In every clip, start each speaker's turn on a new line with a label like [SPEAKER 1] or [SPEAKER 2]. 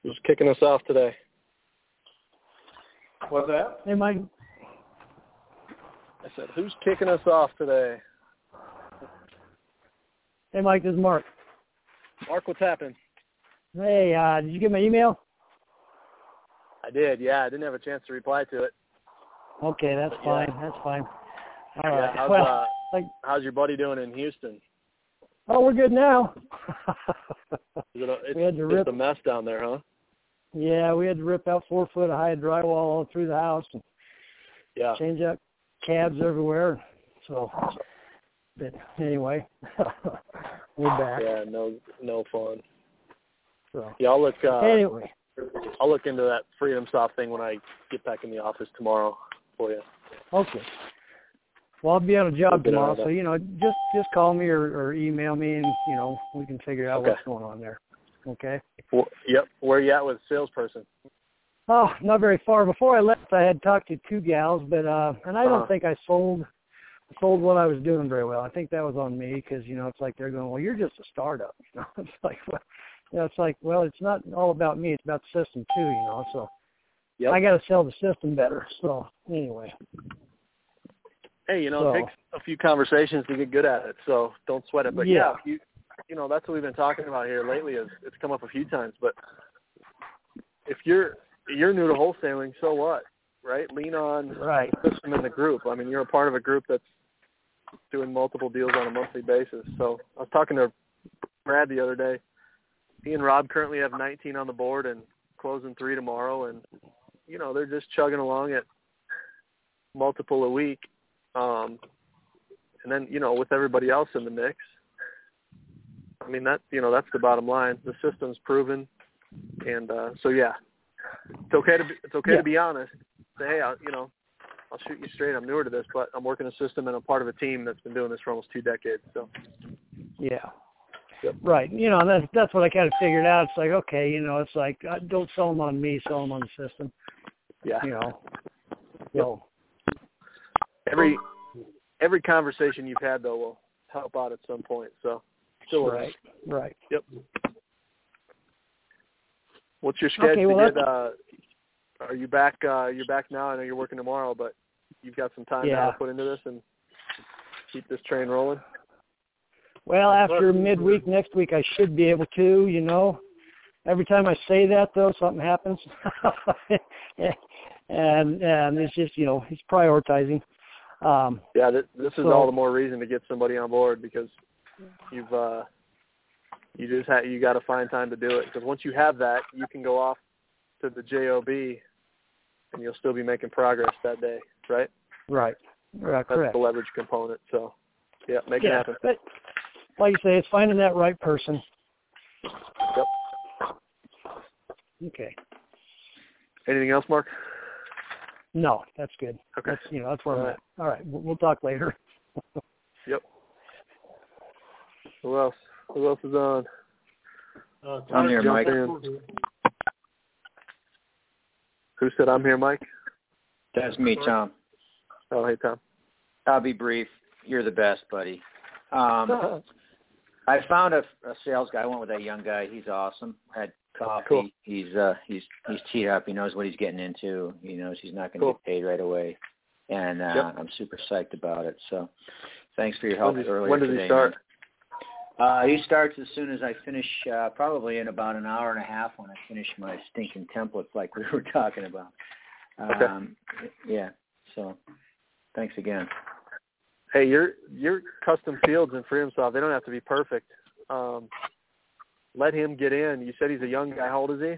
[SPEAKER 1] Who's kicking us off today?
[SPEAKER 2] What's that?
[SPEAKER 3] Hey, Mike.
[SPEAKER 1] I said, who's kicking us off today?
[SPEAKER 3] Hey, Mike, this is Mark.
[SPEAKER 1] Mark, what's happening?
[SPEAKER 3] Hey, did you get my email?
[SPEAKER 1] I did, yeah. I didn't have a chance to reply to it.
[SPEAKER 3] Okay, that's fine. Yeah. That's fine. All right.
[SPEAKER 1] How's your buddy doing in Houston?
[SPEAKER 3] Oh, we're good now.
[SPEAKER 1] It's a mess down there, huh?
[SPEAKER 3] Yeah, we had to rip out 4 foot of high drywall all through the house and change out cabs everywhere. So, but anyway, we're back.
[SPEAKER 1] Yeah, no fun.
[SPEAKER 3] So,
[SPEAKER 1] yeah, I'll look into that Freedom Soft thing when I get back in the office tomorrow for you.
[SPEAKER 3] Okay. Well, I'll be on a job tomorrow, so just call me or email me, and we can figure out what's going on there. Okay.
[SPEAKER 1] Well, yep. Where are you at with salesperson?
[SPEAKER 3] Oh, not very far. Before I left, I had talked to 2 gals, but and I don't think I sold what I was doing very well. I think that was on me because it's like they're going, well, you're just a startup. It's like, well, it's not all about me. It's about the system too. So I got to sell the system better. So anyway.
[SPEAKER 1] Hey, it takes a few conversations to get good at it, so don't sweat it. But that's what we've been talking about here lately. It's come up a few times. But if you're new to wholesaling, so what, right? Lean on the system in the group. I mean, you're a part of a group that's doing multiple deals on a monthly basis. So I was talking to Brad the other day. He and Rob currently have 19 on the board and closing 3 tomorrow, and they're just chugging along at multiple a week. And then, with everybody else in the mix, I mean, that's the bottom line. The system's proven. And, it's okay to be honest. Say, hey, I'll shoot you straight. I'm newer to this, but I'm working a system and I'm part of a team that's been doing this for almost 2 decades. So,
[SPEAKER 3] yeah. Yep. Right. That's what I kind of figured out. It's like, okay, it's like, don't sell them on me, sell them on the system.
[SPEAKER 1] Yeah.
[SPEAKER 3] So.
[SPEAKER 1] Every conversation you've had, though, will help out at some point. So, still
[SPEAKER 3] right.
[SPEAKER 1] Yep. What's your schedule to get? Are you back? You're back now. I know you're working tomorrow, but you've got some time now to put into this and keep this train rolling.
[SPEAKER 3] Well, after midweek next week, I should be able to. Every time I say that, though, something happens, and it's just it's prioritizing.
[SPEAKER 1] This is all the more reason to get somebody on board because you got to find time to do it. Because once you have that, you can go off to the JOB and you'll still be making progress that day, right?
[SPEAKER 3] Right.
[SPEAKER 1] That's
[SPEAKER 3] Correct.
[SPEAKER 1] the leverage component. So, make it happen.
[SPEAKER 3] But like you say, it's finding that right person.
[SPEAKER 1] Yep.
[SPEAKER 3] Okay.
[SPEAKER 1] Anything else, Mark?
[SPEAKER 3] No, that's good.
[SPEAKER 1] Okay.
[SPEAKER 3] That's where I'm at. All right. We'll talk later.
[SPEAKER 1] Yep. Who else? Who else is on?
[SPEAKER 4] I'm here, Mike.
[SPEAKER 1] Who said I'm here, Mike?
[SPEAKER 4] That's me, Tom.
[SPEAKER 1] Oh, hey, Tom.
[SPEAKER 4] I'll be brief. You're the best, buddy. I found a sales guy. I went with that young guy. He's awesome. Had coffee.
[SPEAKER 1] Cool.
[SPEAKER 4] He's teed up. He knows what he's getting into. He knows he's not going to get paid right away. And I'm super psyched about it. So thanks for your help earlier today.
[SPEAKER 1] When does he start?
[SPEAKER 4] He starts as soon as I finish, probably in about an hour and a half when I finish my stinking templates like we were talking about. Yeah. So thanks again.
[SPEAKER 1] Hey, your custom fields in FreedomSoft, they don't have to be perfect. Let him get in. You said he's a young guy. How old is he?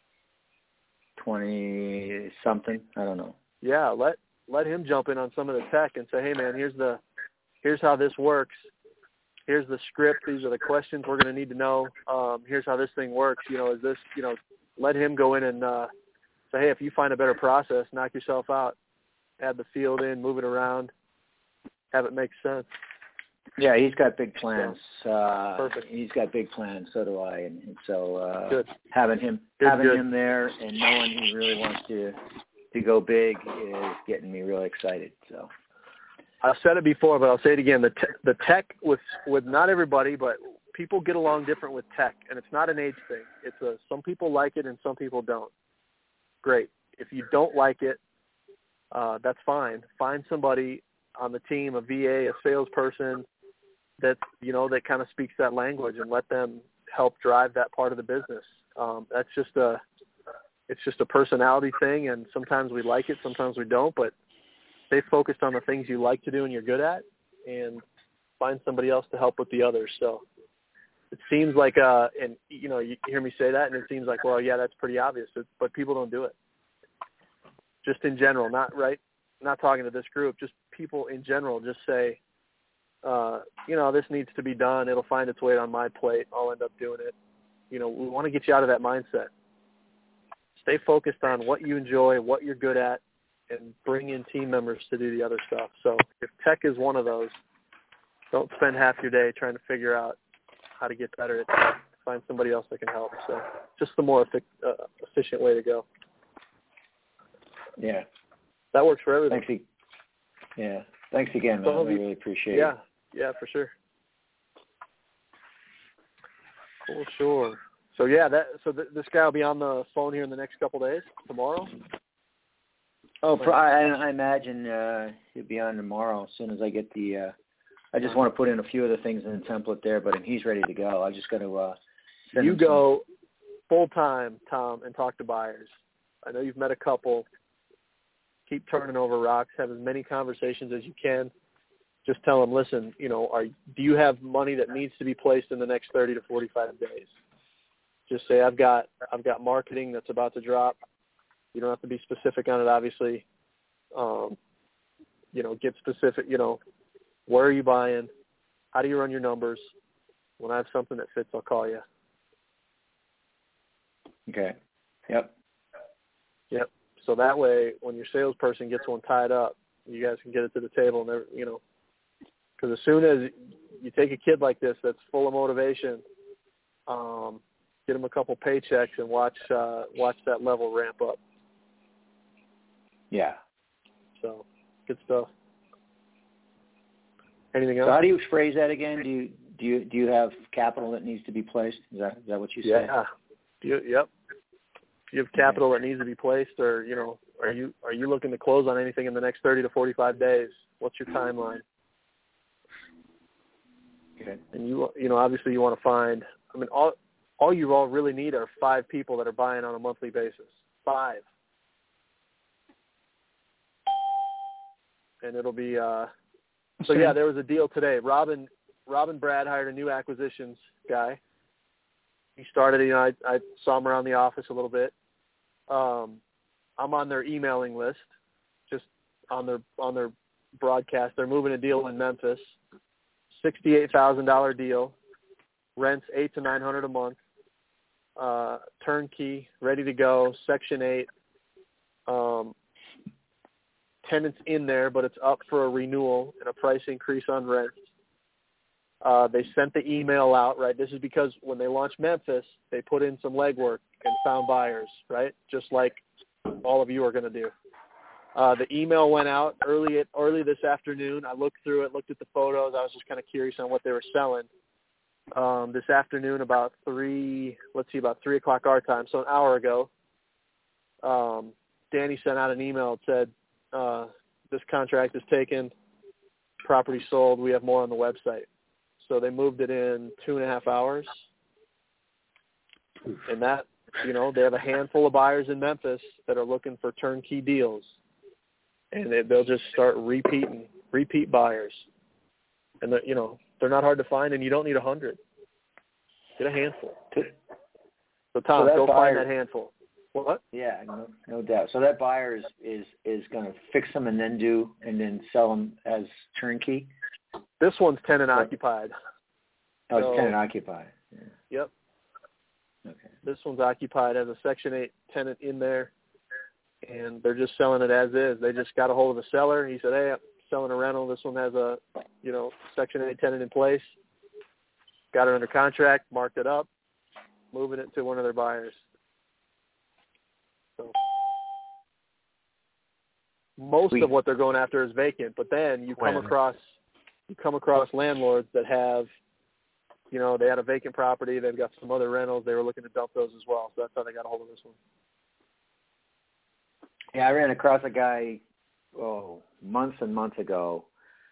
[SPEAKER 4] 20-something. I don't know.
[SPEAKER 1] Yeah, let him jump in on some of the tech and say, hey, man, here's how this works. Here's the script. These are the questions we're going to need to know. Here's how this thing works. Is this, let him go in and say, hey, if you find a better process, knock yourself out. Add the field in, move it around, have it make sense.
[SPEAKER 4] Yeah, he's got big plans.
[SPEAKER 1] Perfect.
[SPEAKER 4] He's got big plans. So do I. And so
[SPEAKER 1] Good.
[SPEAKER 4] having him there and knowing he really wants to go big is getting me really excited. So
[SPEAKER 1] I've said it before, but I'll say it again. The tech with not everybody, but people get along different with tech, and it's not an age thing. It's some people like it and some people don't. Great. If you don't like it, that's fine. Find somebody on the team, a VA, a salesperson that kind of speaks that language, and let them help drive that part of the business. It's just a personality thing, and sometimes we like it, sometimes we don't, but stay focused on the things you like to do and you're good at, and find somebody else to help with the others. So it seems like, and you hear me say that, and it seems like, well, yeah, that's pretty obvious, but people don't do it. Just in general, not talking to this group, just people in general, just say, this needs to be done. It'll find its way on my plate. I'll end up doing it. We want to get you out of that mindset. Stay focused on what you enjoy, what you're good at, and bring in team members to do the other stuff. So if tech is one of those, don't spend half your day trying to figure out how to get better at tech. Find somebody else that can help. So just the more efficient way to go.
[SPEAKER 4] Yeah.
[SPEAKER 1] That works for everything.
[SPEAKER 4] Thanks again, man. I really appreciate it.
[SPEAKER 1] Yeah, for sure. Cool, sure. So this guy will be on the phone here in the next couple of days, tomorrow?
[SPEAKER 4] Oh, I imagine he'll be on tomorrow as soon as I get I just want to put in a few of the things in the template there, but he's ready to go. I just got to send him
[SPEAKER 1] go full-time, Tom, and talk to buyers. I know you've met a couple. Keep turning over rocks. Have as many conversations as you can. Just tell them, listen, do you have money that needs to be placed in the next 30 to 45 days? Just say, I've got marketing that's about to drop. You don't have to be specific on it, obviously. Get specific, where are you buying? How do you run your numbers? When I have something that fits, I'll call you.
[SPEAKER 4] Okay. Yep.
[SPEAKER 1] So that way, when your salesperson gets one tied up, you guys can get it to the table, and because as soon as you take a kid like this that's full of motivation, get him a couple paychecks and watch that level ramp up.
[SPEAKER 4] Yeah.
[SPEAKER 1] So good stuff. Anything else?
[SPEAKER 4] So how do you phrase that again? Do you have capital that needs to be placed? Is that what you said?
[SPEAKER 1] Yeah. Yep. If you have capital that needs to be placed, or are you looking to close on anything in the next 30 to 45 days? What's your timeline?
[SPEAKER 4] Okay.
[SPEAKER 1] And obviously you want to find. I mean, all you all really need are 5 people that are buying on a monthly basis. 5. And it'll be. So yeah, there was a deal today. Robin Brad hired a new acquisitions guy. He started. I saw him around the office a little bit. I'm on their emailing list, just on their broadcast. They're moving a deal in Memphis, $68,000 deal, rents $800 to $900 a month, turnkey, ready to go, Section 8, tenants in there, but it's up for a renewal and a price increase on rent. They sent the email out, right? This is because when they launched Memphis, they put in some legwork and found buyers, right? Just like all of you are going to do. The email went out early this afternoon. I looked through it, looked at the photos. I was just kind of curious on what they were selling. This afternoon about 3 o'clock our time, so an hour ago, Danny sent out an email that said, this contract is taken, property sold, we have more on the website. So they moved it in 2.5 hours. And that, they have a handful of buyers in Memphis that are looking for turnkey deals. And they'll just start repeat buyers. And, they're not hard to find, and you don't need 100. Get a handful. So, Tom, go find that handful. What?
[SPEAKER 4] Yeah, no doubt. So that buyer is going to fix them and then sell them as turnkey?
[SPEAKER 1] This one's tenant occupied.
[SPEAKER 4] Oh, it's tenant occupied. Yeah.
[SPEAKER 1] Yep.
[SPEAKER 4] Okay.
[SPEAKER 1] This one's occupied, has a Section 8 tenant in there, and they're just selling it as is. They just got a hold of the seller. He said, hey, I'm selling a rental. This one has a, Section 8 tenant in place. Got it under contract, marked it up, moving it to one of their buyers. So most of what they're going after is vacant, but then you come across landlords that have, you know, they had a vacant property. They've got some other rentals. They were looking to dump those as well. So that's how they got a hold of this one.
[SPEAKER 4] Yeah, I ran across a guy, months and months ago.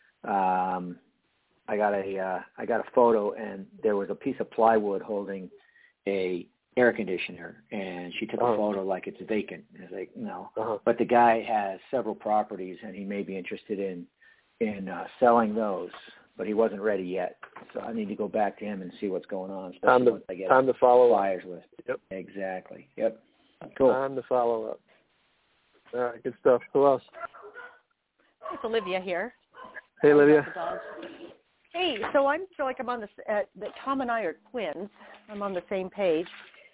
[SPEAKER 4] I got a photo, and there was a piece of plywood holding a air conditioner, and she took a photo like it's vacant. I was like, no. But the guy has several properties, and he may be interested in selling those, but he wasn't ready yet. So I need to go back to him and see what's going on.
[SPEAKER 1] Time to follow
[SPEAKER 4] flyers
[SPEAKER 1] up.
[SPEAKER 4] List.
[SPEAKER 1] Yep.
[SPEAKER 4] Exactly. Yep. Cool.
[SPEAKER 1] Time to follow up. All right, good stuff. Who else?
[SPEAKER 2] It's Olivia here.
[SPEAKER 1] Hey, Olivia.
[SPEAKER 2] Hey, so I feel like I'm on that Tom and I are twins. I'm on the same page.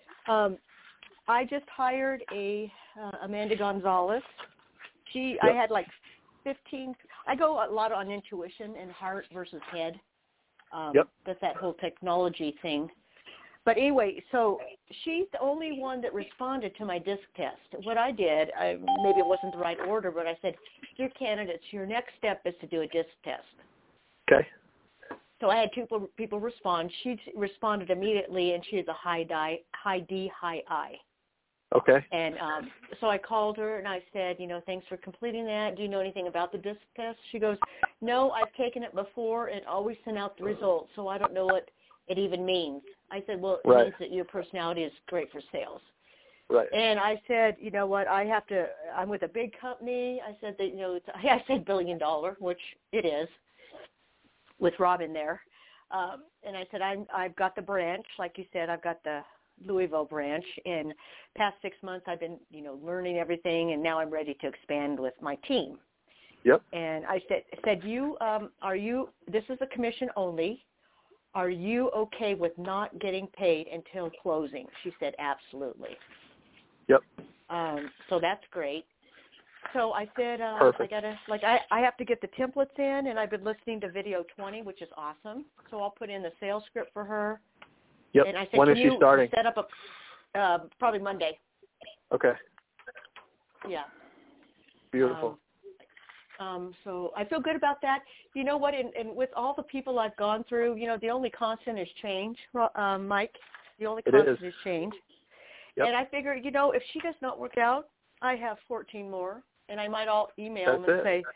[SPEAKER 2] I just hired Amanda Gonzalez. I had like 15. I go a lot on intuition and heart versus head. That's that whole technology thing. But anyway, so she's the only one that responded to my disc test. What I did, maybe it wasn't the right order, but I said, "Dear candidates, your next step is to do a disc test."
[SPEAKER 1] Okay.
[SPEAKER 2] So I had two people respond. She responded immediately, and she has a high D, high I.
[SPEAKER 1] Okay.
[SPEAKER 2] And so I called her, and I said, thanks for completing that. Do you know anything about the disc test? She goes, no, I've taken it before and always sent out the results, so I don't know what it even means. I said, well, it means that your personality is great for sales.
[SPEAKER 1] Right.
[SPEAKER 2] And I said, you know what, I'm with a big company. I said that, I said $1 billion, which it is, with Robin there. And I said, I've got the branch. Like you said, I've got the Louisville branch. In past 6 months, I've been, learning everything, and now I'm ready to expand with my team.
[SPEAKER 1] Yep.
[SPEAKER 2] And I said, this is a commission only. Are you okay with not getting paid until closing? She said, absolutely.
[SPEAKER 1] Yep.
[SPEAKER 2] So that's great. So I said,
[SPEAKER 1] Perfect.
[SPEAKER 2] I have to get the templates in, and I've been listening to video 20, which is awesome. So I'll put in the sales script for her.
[SPEAKER 1] Yep.
[SPEAKER 2] And I said,
[SPEAKER 1] when is she starting?
[SPEAKER 2] Set up probably Monday.
[SPEAKER 1] Okay.
[SPEAKER 2] Yeah.
[SPEAKER 1] Beautiful.
[SPEAKER 2] So I feel good about that. You know what? And with all the people I've gone through, the only constant is change, Mike. The only constant is change. Yep. And I figure, if she does not work out, I have 14 more, and I might all email them and say,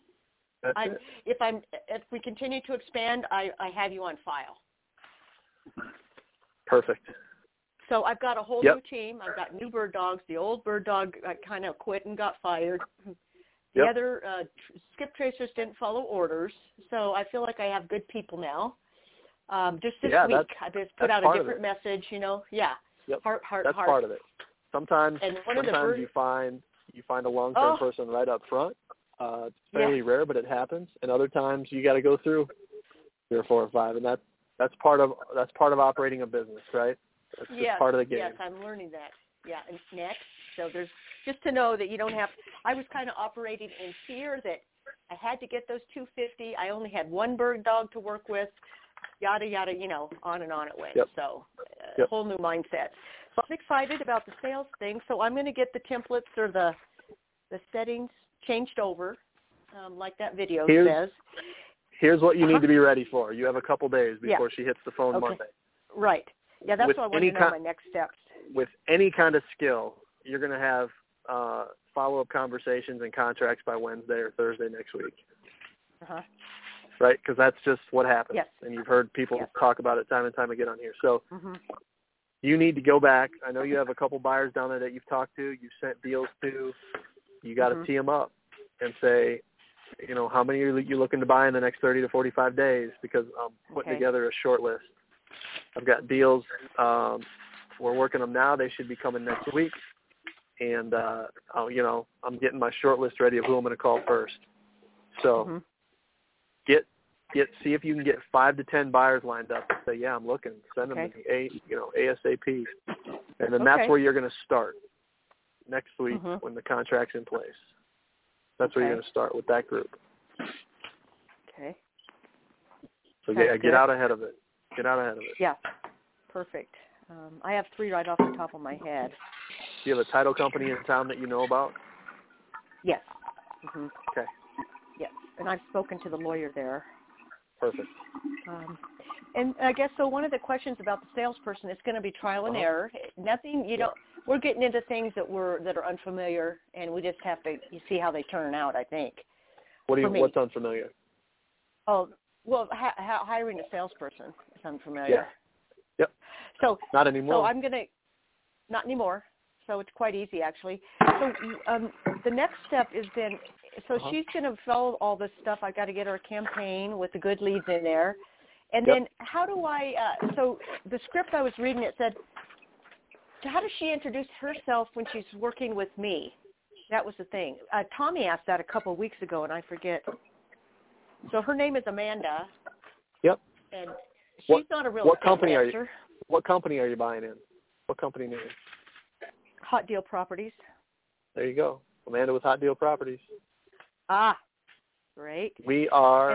[SPEAKER 2] if we continue to expand, I have you on file.
[SPEAKER 1] Perfect.
[SPEAKER 2] So I've got a whole new team. I've got new bird dogs. The old bird dog kind of quit and got fired. The other skip tracers didn't follow orders, so I feel like I have good people now. Just this week, I just put out a different message, Yeah.
[SPEAKER 1] Yep.
[SPEAKER 2] Heart.
[SPEAKER 1] That's part of it. Sometimes you find a long-term person right up front. It's fairly rare, but it happens. And other times you got to go through 3 or 4 or 5, and that's part of operating a business, right? That's just part of the game.
[SPEAKER 2] Yes, I'm learning that. Yeah, and next, so there's just to know that you don't have. I was kind of operating in fear that I had to get those 250. I only had one bird dog to work with. Yada yada, on and on it went.
[SPEAKER 1] Yep.
[SPEAKER 2] So, a whole new mindset. So I'm excited about the sales thing. So I'm going to get the templates or the settings changed over, like that video says.
[SPEAKER 1] Here's what you need to be ready for. You have a couple days before she hits the phone Monday.
[SPEAKER 2] Right. Yeah, that's what I want to know. My next steps.
[SPEAKER 1] With any kind of skill, you're going to have follow-up conversations and contracts by Wednesday or Thursday next week. Right? Because that's just what happens.
[SPEAKER 2] Yes.
[SPEAKER 1] And you've heard people talk about it time and time again on here. So you need to go back. I know you have a couple buyers down there that you've talked to, you've sent deals to. You got to tee them up and say, how many are you looking to buy in the next 30 to 45 days? Because I'm putting together a short list. I've got deals. We're working them now. They should be coming next week. And, I'm getting my short list ready of who I'm going to call first. So see if you can get 5 to 10 buyers lined up and say, I'm looking. Send them to me, ASAP. And then that's where you're going to start next week when the contract's in place. That's where you're going to start with that group.
[SPEAKER 2] Okay.
[SPEAKER 1] So get out ahead of it.
[SPEAKER 2] Yeah. Perfect. I have 3 right off the top of my head.
[SPEAKER 1] Do you have a title company in town that you know about?
[SPEAKER 2] Yes.
[SPEAKER 1] Okay.
[SPEAKER 2] Yes. And I've spoken to the lawyer there.
[SPEAKER 1] Perfect.
[SPEAKER 2] And I guess so. One of the questions about the salesperson is going to be trial and error. Nothing, we're getting into things that are unfamiliar, and we just have to see how they turn out, I think.
[SPEAKER 1] What's unfamiliar?
[SPEAKER 2] Oh, well, hiring a salesperson is unfamiliar.
[SPEAKER 1] Yeah. Yep.
[SPEAKER 2] So
[SPEAKER 1] not anymore.
[SPEAKER 2] So not anymore. So it's quite easy, actually. So the next step is then. So she's going to fill all this stuff. I got to get her a campaign with the good leads in there. And then how do I, so the script I was reading, it said, how does she introduce herself when she's working with me? That was the thing. Tommy asked that a couple of weeks ago, and I forget. So her name is Amanda.
[SPEAKER 1] Yep.
[SPEAKER 2] And she's not a real estate investor.
[SPEAKER 1] What company are you buying in? What company name?
[SPEAKER 2] Hot Deal Properties.
[SPEAKER 1] There you go. Amanda with Hot Deal Properties.
[SPEAKER 2] Ah. Great.
[SPEAKER 1] We are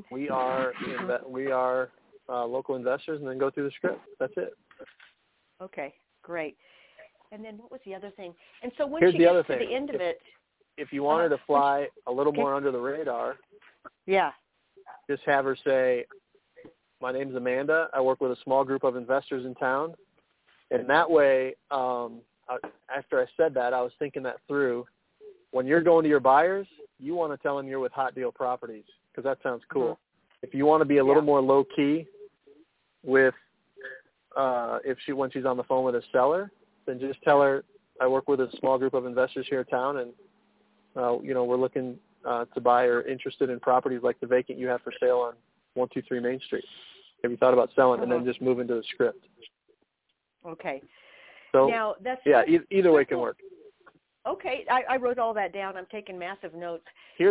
[SPEAKER 1] local investors, and then go through the script. That's it.
[SPEAKER 2] Okay, great. And then what was the other thing? And so when
[SPEAKER 1] Here's
[SPEAKER 2] she
[SPEAKER 1] the
[SPEAKER 2] gets
[SPEAKER 1] other
[SPEAKER 2] to
[SPEAKER 1] thing.
[SPEAKER 2] the end of it,
[SPEAKER 1] if you want her to fly a little more under the radar, just have her say, "My name's Amanda. I work with a small group of investors in town," and that way, after I said that, I was thinking that through. When you're going to your buyers, you want to tell them you're with Hot Deal Properties, because that sounds cool. Mm-hmm. If you want to be a little more low key with when she's on the phone with a seller, then just tell her, I work with a small group of investors here in town, and we're looking to buy or interested in properties like the vacant you have for sale on 123 Main Street. Have you thought about selling? And then just move into the script.
[SPEAKER 2] Okay.
[SPEAKER 1] So
[SPEAKER 2] now
[SPEAKER 1] either way can work.
[SPEAKER 2] Okay, I wrote all that down. I'm taking massive notes.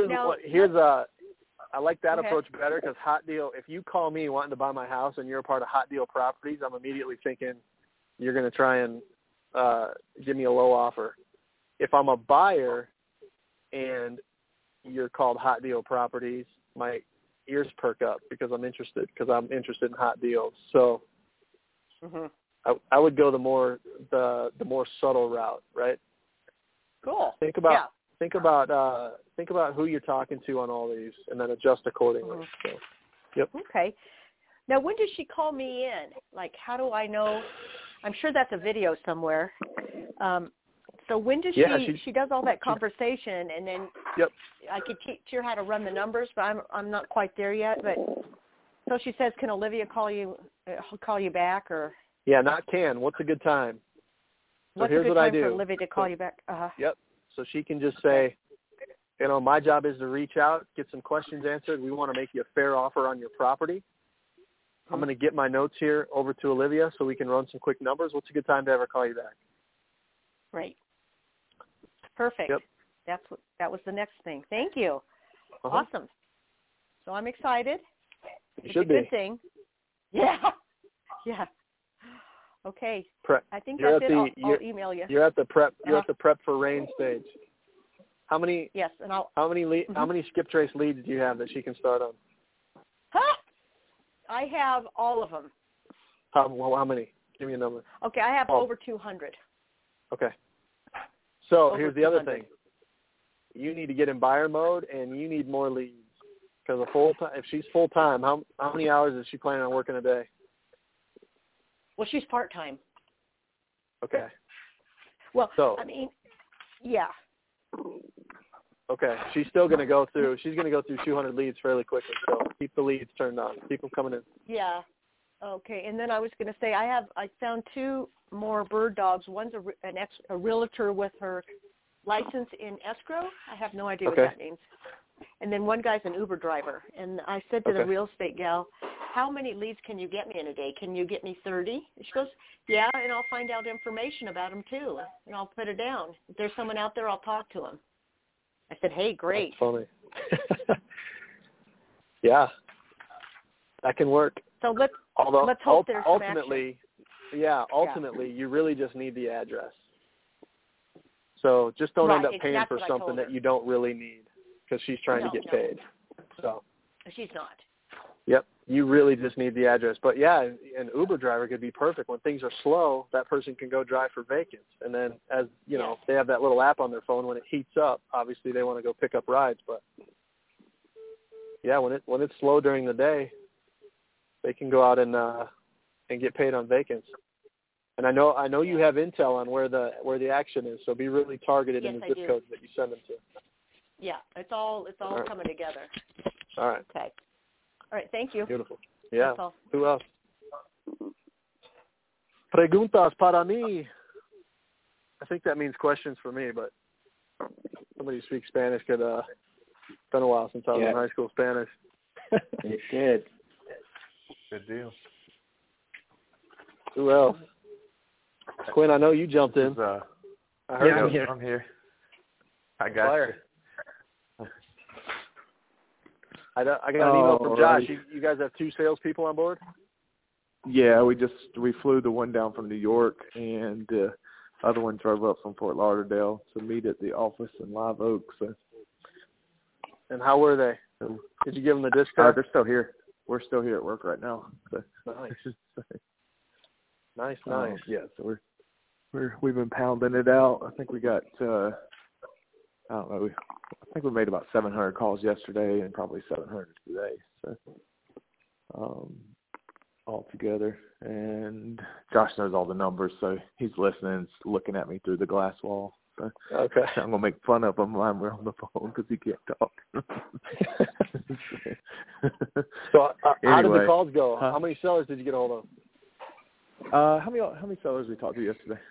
[SPEAKER 1] I like that approach better, because Hot Deal, if you call me wanting to buy my house and you're a part of Hot Deal Properties, I'm immediately thinking you're going to try and give me a low offer. If I'm a buyer and you're called Hot Deal Properties, my ears perk up because I'm interested in hot deals. So I would go the more subtle route, right?
[SPEAKER 2] Cool.
[SPEAKER 1] Think about who you're talking to on all these, and then adjust accordingly. So, yep.
[SPEAKER 2] Okay. Now, when does she call me in? Like, how do I know? I'm sure that's a video somewhere. So when does she does all that conversation, and then I could teach her how to run the numbers, but I'm not quite there yet. But so she says, can Olivia call you back, or?
[SPEAKER 1] Yeah, not can. What's a good time? So
[SPEAKER 2] What's
[SPEAKER 1] here's
[SPEAKER 2] a good
[SPEAKER 1] what
[SPEAKER 2] time
[SPEAKER 1] I do.
[SPEAKER 2] for Olivia to call you back?
[SPEAKER 1] Yep. So she can just say, my job is to reach out, get some questions answered. We want to make you a fair offer on your property. I'm going to get my notes here over to Olivia so we can run some quick numbers. What's a good time to have her call you back?
[SPEAKER 2] Right. Perfect.
[SPEAKER 1] Yep.
[SPEAKER 2] That was the next thing. Thank you. Awesome. So I'm excited.
[SPEAKER 1] You should
[SPEAKER 2] be. It's a good thing. Yeah. Yeah. Okay. I think that's it. I'll email you.
[SPEAKER 1] You're at the prep. You're at the prep for rain stage. How many?
[SPEAKER 2] Yes, and
[SPEAKER 1] how many skip trace leads do you have that she can start on?
[SPEAKER 2] I have all of them.
[SPEAKER 1] How many? Give me a number.
[SPEAKER 2] Okay, I have over 200.
[SPEAKER 1] Okay. So here's the other thing. You need to get in buyer mode, and you need more leads. Because if she's full time, how many hours is she planning on working a day?
[SPEAKER 2] Well, she's part-time.
[SPEAKER 1] Okay.
[SPEAKER 2] Well, I mean, yeah.
[SPEAKER 1] Okay. She's still going to go through 200 leads fairly quickly. So keep the leads turned on. Keep them coming in.
[SPEAKER 2] Yeah. Okay. And then I was going to say I found 2 more bird dogs. One's a realtor with her license in escrow. I have no idea what that means. And then one guy's an Uber driver. And I said to the real estate gal, how many leads can you get me in a day? Can you get me 30? She goes, yeah, and I'll find out information about them too, and I'll put it down. If there's someone out there, I'll talk to them. I said, hey, great.
[SPEAKER 1] That's funny. Yeah, that can work.
[SPEAKER 2] So let's hope there's some
[SPEAKER 1] ultimately, you really just need the address. So just don't end up paying for something that you don't really need, because she's trying to get paid. So
[SPEAKER 2] she's not.
[SPEAKER 1] Yep, you really just need the address. But yeah, an Uber driver could be perfect. When things are slow, that person can go drive for vacants. And then as, they have that little app on their phone, when it heats up, obviously they want to go pick up rides. But yeah, when it's slow during the day, they can go out and get paid on vacants. And I know you have intel on where the action is, so be really targeted in the zip codes that you send them to.
[SPEAKER 2] Yeah, it's all
[SPEAKER 1] right.
[SPEAKER 2] coming together.
[SPEAKER 1] All right.
[SPEAKER 2] Okay. All right, thank you.
[SPEAKER 1] Beautiful. Yeah.
[SPEAKER 2] That's all.
[SPEAKER 1] Who else? Preguntas para mí. I think that means questions for me, but somebody who speaks Spanish could. It's been a while since I was in high school Spanish.
[SPEAKER 4] It did.
[SPEAKER 5] Good deal.
[SPEAKER 1] Who else? Quinn, I know you jumped in.
[SPEAKER 5] I
[SPEAKER 3] heard I'm here.
[SPEAKER 5] I'm here. I got you.
[SPEAKER 1] I got an email from Josh. You guys have 2 salespeople on board?
[SPEAKER 5] Yeah, we flew the one down from New York, and the other one drove up from Fort Lauderdale to meet at the office in Live Oak. So.
[SPEAKER 1] And how were they? Did you give them the discount?
[SPEAKER 5] They're still here. We're still here at work right now. So.
[SPEAKER 1] Nice. Nice.
[SPEAKER 5] Yeah, so we've been pounding it out. I think we got I don't know. I think we made about 700 calls yesterday and probably 700 today. So all together. And Josh knows all the numbers, so he's listening, looking at me through the glass wall. So
[SPEAKER 1] okay.
[SPEAKER 5] I'm gonna make fun of him while we're on the phone because he can't talk.
[SPEAKER 1] So
[SPEAKER 5] anyway,
[SPEAKER 1] how did the calls go? How many sellers did you get a hold of?
[SPEAKER 5] How many sellers we talked to yesterday?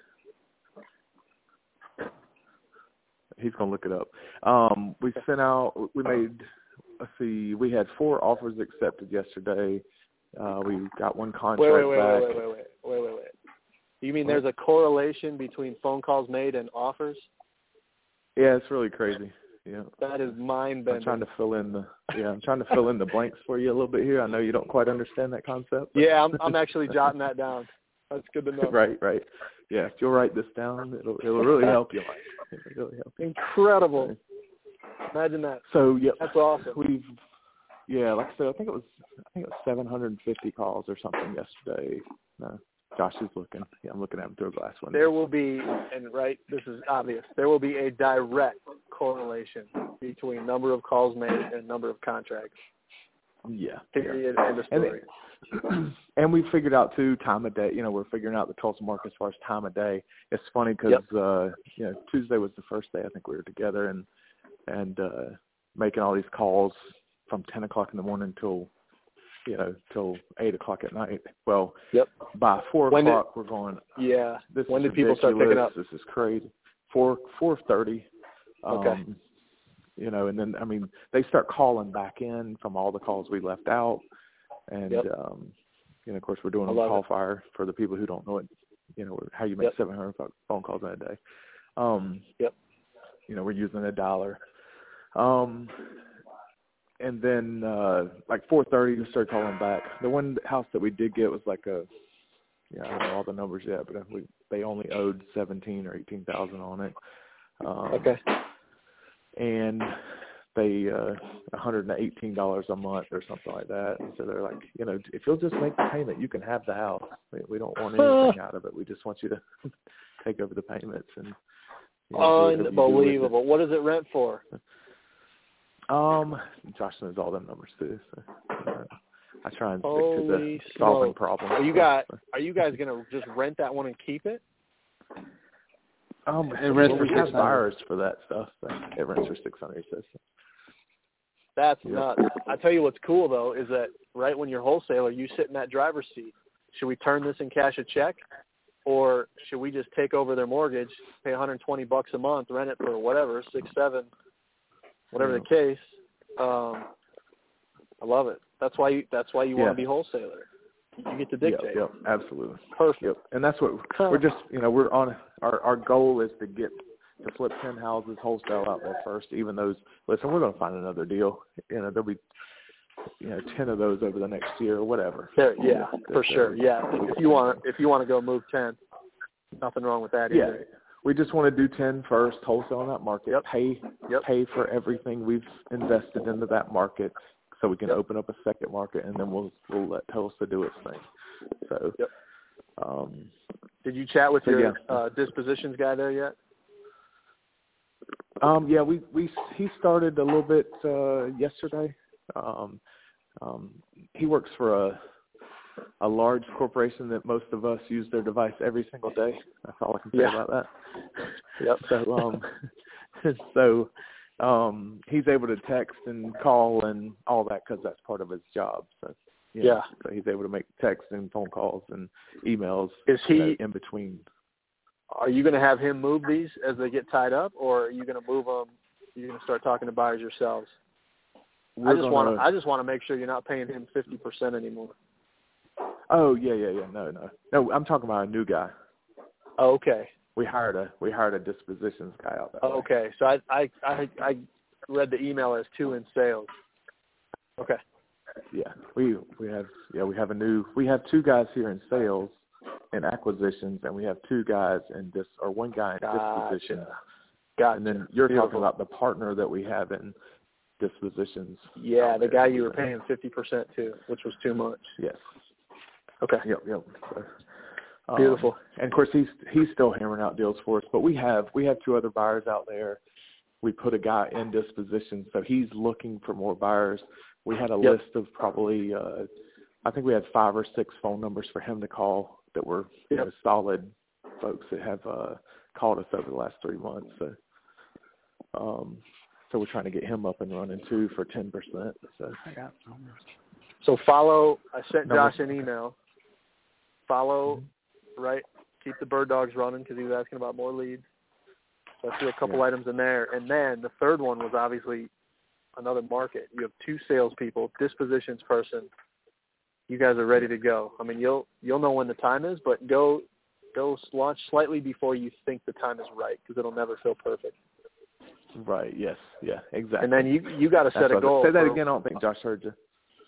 [SPEAKER 5] He's gonna look it up. We sent out. We made. Let's see. We had 4 offers accepted yesterday. We got 1 contract back.
[SPEAKER 1] Wait. You mean there's a correlation between phone calls made and offers?
[SPEAKER 5] Yeah, it's really crazy. Yeah.
[SPEAKER 1] That is mind-bending.
[SPEAKER 5] I'm trying to fill in the blanks for you a little bit here. I know you don't quite understand that concept.
[SPEAKER 1] Yeah, I'm actually jotting that down. That's good to know.
[SPEAKER 5] Right. Yeah, if you'll write this down, it'll really help you. It'll really help you.
[SPEAKER 1] Incredible. Imagine that.
[SPEAKER 5] So yeah,
[SPEAKER 1] that's awesome.
[SPEAKER 5] Like I said, I think it was 750 calls or something yesterday. No, Josh is looking. Yeah, I'm looking at him through a glass window.
[SPEAKER 1] There will be, this is obvious, there will be a direct correlation between number of calls made and number of contracts.
[SPEAKER 5] Yeah.
[SPEAKER 1] Period. End of story.
[SPEAKER 5] And we figured out too time of day. We're figuring out the Tulsa market as far as time of day. It's funny because Tuesday was the first day I think we were together and making all these calls from 10 o'clock in the morning till 8 o'clock at night. Well, by 4 o'clock we're going.
[SPEAKER 1] Yeah.
[SPEAKER 5] When did people start picking up? This is crazy. 4:30.
[SPEAKER 1] Okay.
[SPEAKER 5] And then they start calling back in from all the calls we left out, and of course we're doing a call fire for the people who don't know it. How you make 700 phone calls in a day. We're using $1. And then like 4:30 we started calling back. The one house that we did get was like I don't know all the numbers yet, but they only owed $17,000 or $18,000 on it.
[SPEAKER 1] Okay.
[SPEAKER 5] And they $118 a month or something like that. And so they're like, if you'll just make the payment, you can have the house. We don't want anything out of it. We just want you to take over the payments. And
[SPEAKER 1] unbelievable. What does it rent for?
[SPEAKER 5] Josh knows all them numbers too. So, I try and stick to the solving problems.
[SPEAKER 1] Are you guys gonna just rent that one and keep it?
[SPEAKER 5] It rents for $6 for that stuff. It rents for $600.
[SPEAKER 1] That's nuts. I tell you what's cool though is that right when you're wholesaler, you sit in that driver's seat. Should we turn this and cash a check, or should we just take over their mortgage, pay $120 a month, rent it for whatever, 6, 7, whatever the case? I love it. That's why you want to be wholesaler. You get to dictate.
[SPEAKER 5] Yep, absolutely.
[SPEAKER 1] Perfect.
[SPEAKER 5] Yep. And that's what we're just, we're on. Our goal is to flip 10 houses wholesale out there first. Even those, listen, we're going to find another deal. There'll be 10 of those over the next year or whatever.
[SPEAKER 1] Yeah, for sure. Yeah, if you want to go move 10, nothing wrong with that either.
[SPEAKER 5] Yeah. We just want to do 10 first, wholesale in that market, pay for everything we've invested into that market, so we can open up a second market, and then we'll let Tulsa do its thing. So,
[SPEAKER 1] did you chat with your dispositions guy there yet?
[SPEAKER 5] He started a little bit yesterday. He works for a large corporation that most of us use their device every single day. That's all I can say about that.
[SPEAKER 1] Yep.
[SPEAKER 5] So he's able to text and call and all that because that's part of his job. So, so he's able to make text and phone calls and emails.
[SPEAKER 1] Is he
[SPEAKER 5] in between?
[SPEAKER 1] Are you going to have him move these as they get tied up, or are you going to move them? You're going to start talking to buyers yourselves? I just want to make sure you're not paying him 50% anymore.
[SPEAKER 5] Oh yeah. No, I'm talking about a new guy.
[SPEAKER 1] Oh, okay.
[SPEAKER 5] We hired a dispositions guy out there.
[SPEAKER 1] Oh, okay. So I read the email as 2 in sales. Okay.
[SPEAKER 5] Yeah, we have 2 guys here in sales and acquisitions, and we have 2 guys in one guy in dispositions.
[SPEAKER 1] Gotcha.
[SPEAKER 5] And then you're talking about the partner that we have in dispositions.
[SPEAKER 1] Yeah, the guy you were paying 50% to, which was too much.
[SPEAKER 5] Yes.
[SPEAKER 1] Okay.
[SPEAKER 5] Yep. So,
[SPEAKER 1] beautiful.
[SPEAKER 5] And of course, he's still hammering out deals for us. But we have 2 other buyers out there. We put a guy in disposition, so he's looking for more buyers. We had a list of probably, I think we had 5 or 6 phone numbers for him to call that were solid folks that have called us over the last 3 months. So we're trying to get him up and running too for 10%. So
[SPEAKER 3] I got numbers.
[SPEAKER 1] So follow. I sent Josh an email. Follow, right? Keep the bird dogs running because he was asking about more leads. So I threw a couple items in there, and then the third one was obviously another market. You have 2 salespeople, dispositions person. You guys are ready to go. I mean, you'll know when the time is, but go launch slightly before you think the time is right because it'll never feel perfect.
[SPEAKER 5] Right. Yes. Yeah. Exactly.
[SPEAKER 1] And then you got to set a goal.
[SPEAKER 5] Say that again. I don't think Josh heard you.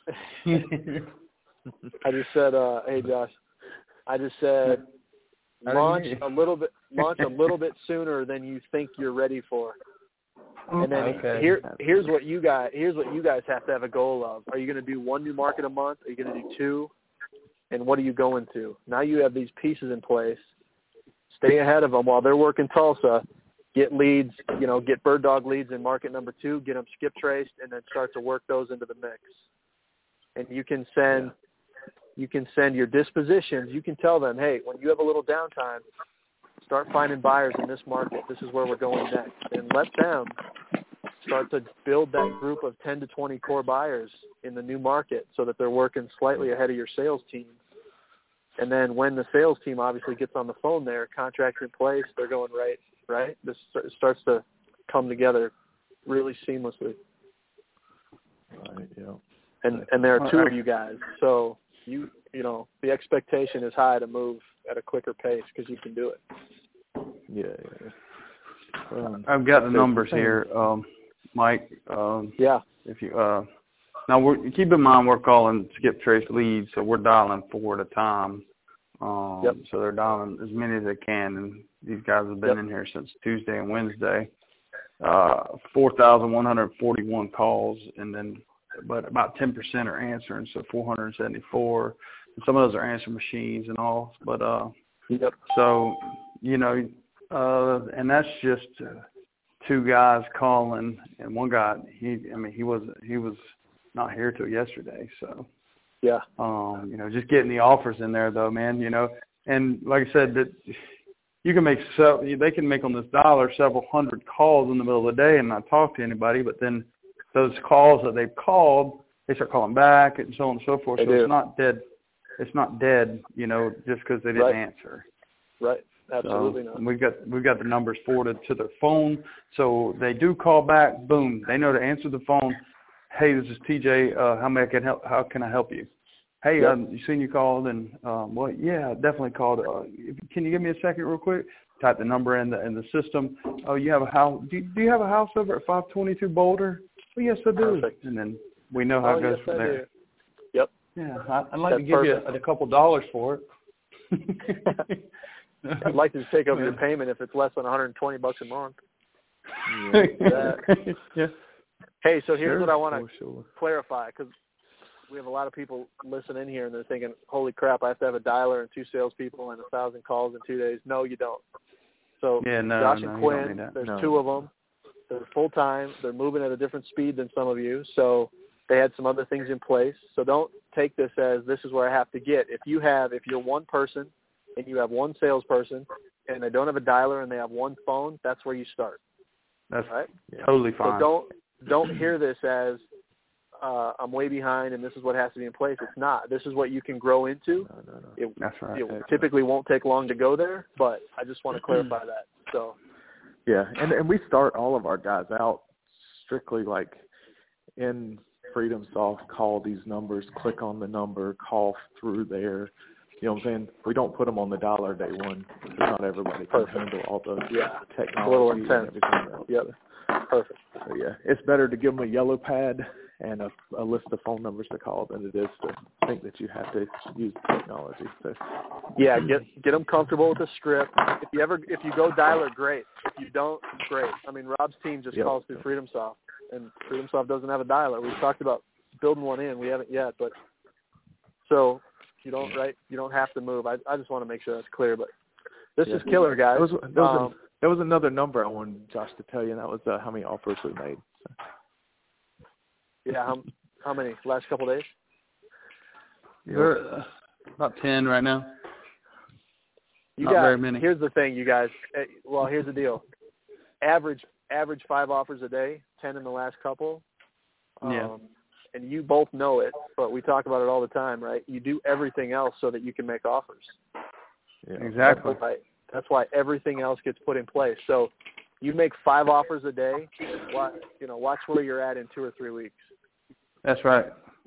[SPEAKER 1] I just said, hey Josh. I just said launch a little bit sooner than you think you're ready for. And then here's what you guys have to have a goal of. Are you going to do 1 new market a month? Are you going to do 2? And what are you going to? Now you have these pieces in place. Stay ahead of them while they're working Tulsa. Get leads, get bird dog leads in market number 2, get them skip traced, and then start to work those into the mix. And you can send your dispositions. You can tell them, hey, when you have a little downtime, start finding buyers in this market. This is where we're going next. And let them start to build that group of 10 to 20 core buyers in the new market so that they're working slightly ahead of your sales team. And then when the sales team obviously gets on the phone there, contracts in place, they're going right? This starts to come together really seamlessly.
[SPEAKER 5] Right, yeah.
[SPEAKER 1] And there are 2 of you guys. So, the expectation is high to move at a quicker pace because you can do it.
[SPEAKER 5] Yeah.
[SPEAKER 6] I've got the numbers here, Mike. If you now keep in mind we're calling skip trace leads, so we're dialing 4 at a time. So they're dialing as many as they can, and these guys have been in here since Tuesday and Wednesday. 4,141 calls, but about 10% are answering, so 474. And some of those are answer machines and all, but so and that's just 2 guys calling, and one guy he was not here till yesterday, so just getting the offers in there though, man, and like I said, that you can they can make on this dialer several hundred calls in the middle of the day and not talk to anybody, but then those calls that they've called, they start calling back and so on and so forth. It's not dead. It's not dead, just because they didn't answer.
[SPEAKER 1] Right. Absolutely not.
[SPEAKER 6] We've got the numbers forwarded to their phone, so they do call back. Boom, they know to answer the phone. Hey, this is TJ. How can I help you? Hey, you seen you called and definitely called. Can you give me a second, real quick? Type the number in the system. Oh, you have a house? Do you have a house over at 522 Boulder? Well, yes, I do.
[SPEAKER 1] Perfect.
[SPEAKER 6] And then we know how it goes from there.
[SPEAKER 1] Yep.
[SPEAKER 6] Yeah, I'd like to give you a couple dollars for
[SPEAKER 1] it. I'd like to take over your payment if it's less than $120 a month.
[SPEAKER 6] Yeah.
[SPEAKER 1] Hey, so here's what I want to clarify, because we have a lot of people listening in here and they're thinking, holy crap, I have to have a dialer and 2 salespeople and 1,000 calls in 2 days. No, you don't. So Josh and Quinn, there's 2 of them. They're full-time. They're moving at a different speed than some of you. So they had some other things in place. So take this as this is where I have to get. If you're one person and you have one salesperson and they don't have a dialer and they have one phone, that's where you start.
[SPEAKER 6] That's
[SPEAKER 1] right.
[SPEAKER 6] Totally fine.
[SPEAKER 1] So don't hear this as I'm way behind and this is what has to be in place. It's not. This is what you can grow into.
[SPEAKER 5] No.
[SPEAKER 6] That's right.
[SPEAKER 1] It typically won't take long to go there, but I just want to clarify that. So.
[SPEAKER 5] Yeah, and we start all of our guys out strictly like in FreedomSoft, call these numbers, click on the number, call through there. You know what I'm saying? We don't put them on the dialer day one. Not everybody can handle all the technology.
[SPEAKER 1] A little intense.
[SPEAKER 5] And everything else.
[SPEAKER 1] Yep. Perfect.
[SPEAKER 5] So, yeah, it's better to give them a yellow pad and a list of phone numbers to call than it is to think that you have to use technology. So.
[SPEAKER 1] Yeah, get them comfortable with the script. If you go dialer, great. If you don't, great. I mean, Rob's team just calls through FreedomSoft, and FreedomSoft doesn't have a dialer. We've talked about building one in. We haven't yet, but so you don't have to move. I just want to make sure that's clear. But this is killer, guys.
[SPEAKER 5] There was another number I wanted Josh to tell you, and that was how many offers we made. So.
[SPEAKER 1] Yeah, how many? Last couple of days?
[SPEAKER 6] You're about 10 right now.
[SPEAKER 1] Not
[SPEAKER 6] very many.
[SPEAKER 1] Here's the thing, you guys. Well, here's the deal. Average 5 offers a day, 10 in the last couple. And you both know it, but we talk about it all the time, right? You do everything else so that you can make offers.
[SPEAKER 6] Yeah, exactly.
[SPEAKER 1] That's why everything else gets put in place. So you make 5 offers a day. Watch where you're at in 2 or 3 weeks.
[SPEAKER 6] That's right.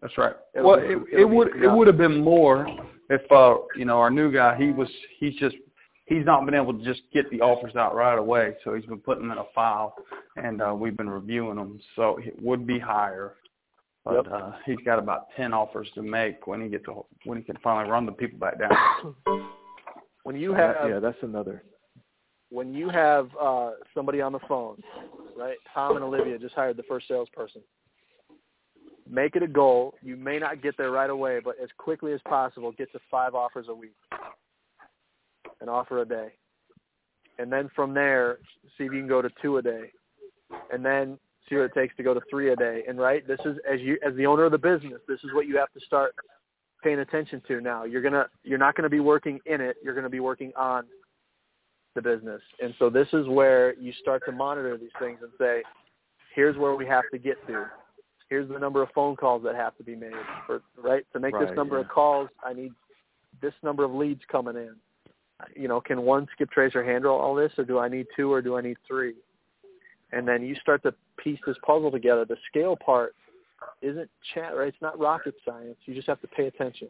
[SPEAKER 6] It would have been more if our new guy he's not been able to just get the offers out right away. So he's been putting them in a file, and we've been reviewing them. So it would be higher, but he's got about 10 offers to make when he can finally run the people back down.
[SPEAKER 1] When you have
[SPEAKER 5] that's another.
[SPEAKER 1] When you have somebody on the phone, right? Tom and Olivia just hired the first salesperson. Make it a goal. You may not get there right away, but as quickly as possible, get to 5 offers a week, an offer a day. And then from there, see if you can go to 2 a day. And then see what it takes to go to 3 a day. And this is as the owner of the business, this is what you have to start paying attention to now. You're not gonna be working in it, you're gonna be working on the business. And so this is where you start to monitor these things and say, here's where we have to get to. Here's the number of phone calls that have to be made. To make this number of calls, I need this number of leads coming in. Can one skip tracer handle all this, or do I need 2, or do I need 3? And then you start to piece this puzzle together. The scale part isn't chat, right? It's not rocket science. You just have to pay attention.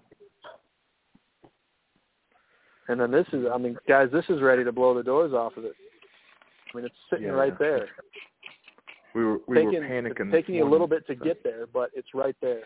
[SPEAKER 1] And then this is ready to blow the doors off of it. I mean, it's sitting right there.
[SPEAKER 5] We were panicking.
[SPEAKER 1] It's taking you a little bit to get there, but it's right there.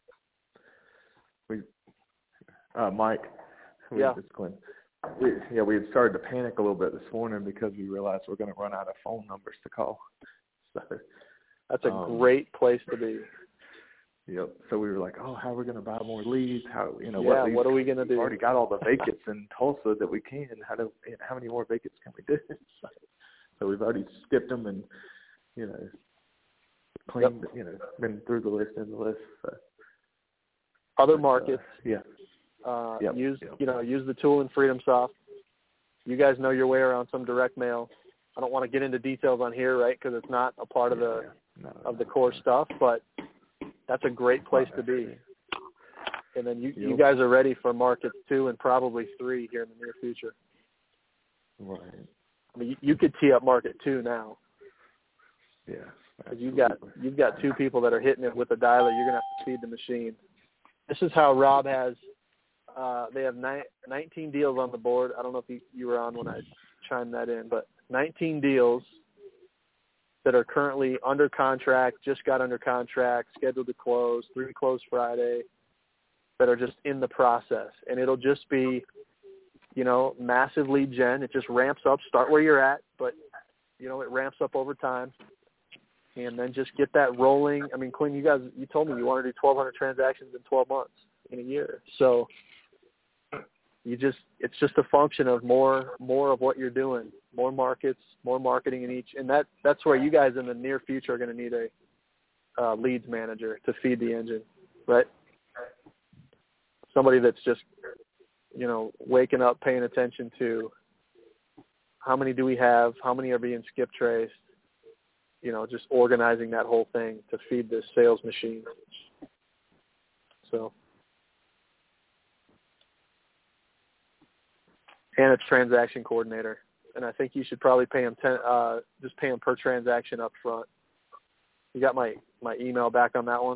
[SPEAKER 5] Mike. It's Clint. We had started to panic a little bit this morning because we realized we're going to run out of phone numbers to call. So
[SPEAKER 1] that's a great place to be.
[SPEAKER 5] Yep. So we were like, how are we going to buy more leads?
[SPEAKER 1] What are we going to do?
[SPEAKER 5] We've already got all the vacates in Tulsa that we can. How many more vacates can we do? So we've already skipped them and, cleaned, been through the list and the list. So.
[SPEAKER 1] Other markets.
[SPEAKER 5] Use
[SPEAKER 1] the tool in FreedomSoft. You guys know your way around some direct mail. I don't want to get into details on here, right? Because it's not a part of the core stuff, but that's a great place to be. And then you guys are ready for markets 2 and probably 3 here in the near future.
[SPEAKER 5] Right.
[SPEAKER 1] I mean, you could tee up market 2 now.
[SPEAKER 5] Yeah.
[SPEAKER 1] Because you've got 2 people that are hitting it with a dialer. You're gonna have to feed the machine. This is how Rob has. They have 19 deals on the board. I don't know if you were on when I chimed that in, but 19 deals that are currently under contract, just got under contract, scheduled to close, 3 close Friday, that are just in the process. And it'll just be, massive lead gen. It just ramps up. Start where you're at, but, it ramps up over time. And then just get that rolling. I mean, Quinn, you told me you want to do 1,200 transactions in 12 months, in a year. So it's just a function of more of what you're doing, more markets, more marketing in each. And that's where you guys in the near future are going to need a leads manager to feed the engine, right? somebody that's just, waking up, paying attention to how many do we have, how many are being skip traced, just organizing that whole thing to feed this sales machine. So, and it's transaction coordinator. And I think you should probably pay him just pay him per transaction up front. You got my email back on that one?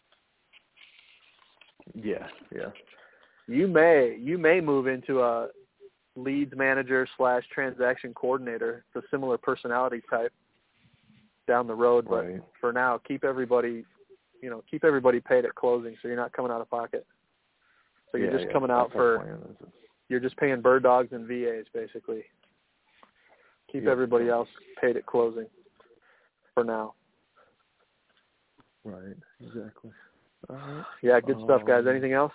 [SPEAKER 5] Yeah.
[SPEAKER 1] You may move into a leads manager / transaction coordinator, the similar personality type down the road. But for now, keep everybody paid at closing, so you're not coming out of pocket. So you're just coming out you're just paying bird dogs and VAs basically. Keep everybody else paid at closing for now.
[SPEAKER 5] Right, exactly.
[SPEAKER 1] Yeah, good stuff, guys. Anything else?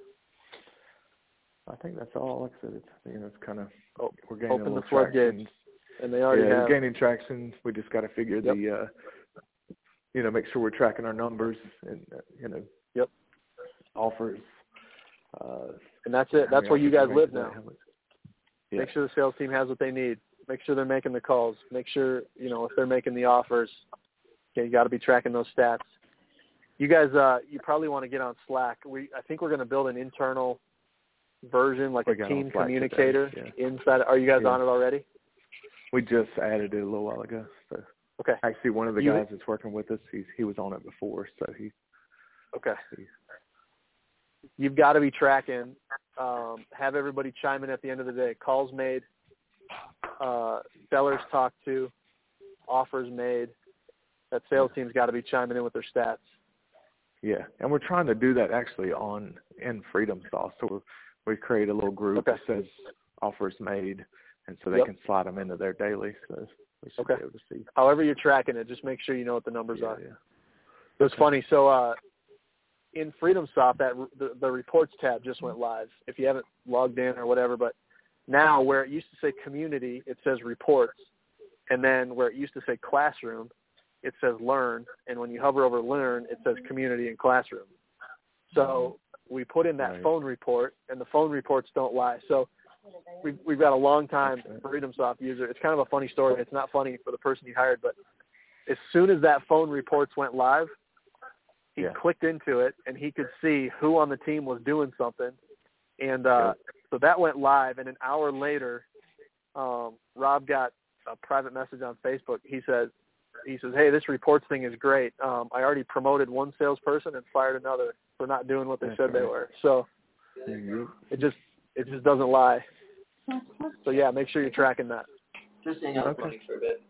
[SPEAKER 5] I think that's all. Like I said, it's kind of we're gaining
[SPEAKER 1] open the floodgates, and they already have.
[SPEAKER 5] We're gaining traction. We just got to figure the, make sure we're tracking our numbers and offers.
[SPEAKER 1] And that's it. That's where you guys live now.
[SPEAKER 5] Yeah.
[SPEAKER 1] Make sure the sales team has what they need. Make sure they're making the calls. Make sure if they're making the offers. Okay, you got to be tracking those stats. You guys, you probably want to get on Slack. I think we're going to build an internal version, like a team communicator inside. Are you guys on it already?
[SPEAKER 5] We just added it a little while ago. So
[SPEAKER 1] okay.
[SPEAKER 5] Actually, one of the guys that's working with us, he was on it before, so he.
[SPEAKER 1] Okay. You've got to be tracking. Have everybody chime in at the end of the day. Calls made, sellers talked to, offers made. That sales team's got to be chiming in with their stats.
[SPEAKER 5] Yeah, and we're trying to do that actually in FreedomSoft. So we create a little group that says offers made, and so they can slide them into their daily. So we should be able to see. However
[SPEAKER 1] you're tracking it, just make sure you know what the numbers are. Yeah. It was funny. So in FreedomSoft, the reports tab just went live. If you haven't logged in or whatever, but now where it used to say community, it says reports, and then where it used to say classroom, it says learn, and when you hover over learn, it says community and classroom. So we put in that phone report, and the phone reports don't lie. So we've got a long-time FreedomSoft user. It's kind of a funny story. It's not funny for the person you hired, but as soon as that phone reports went live, he clicked into it, and he could see who on the team was doing something. And so that went live, and an hour later, Rob got a private message on Facebook. He says, hey, this reports thing is great. I already promoted one salesperson and fired another for not doing what they said they were. So it just doesn't lie. So yeah, make sure you're tracking that.
[SPEAKER 7] Just hang out for a bit.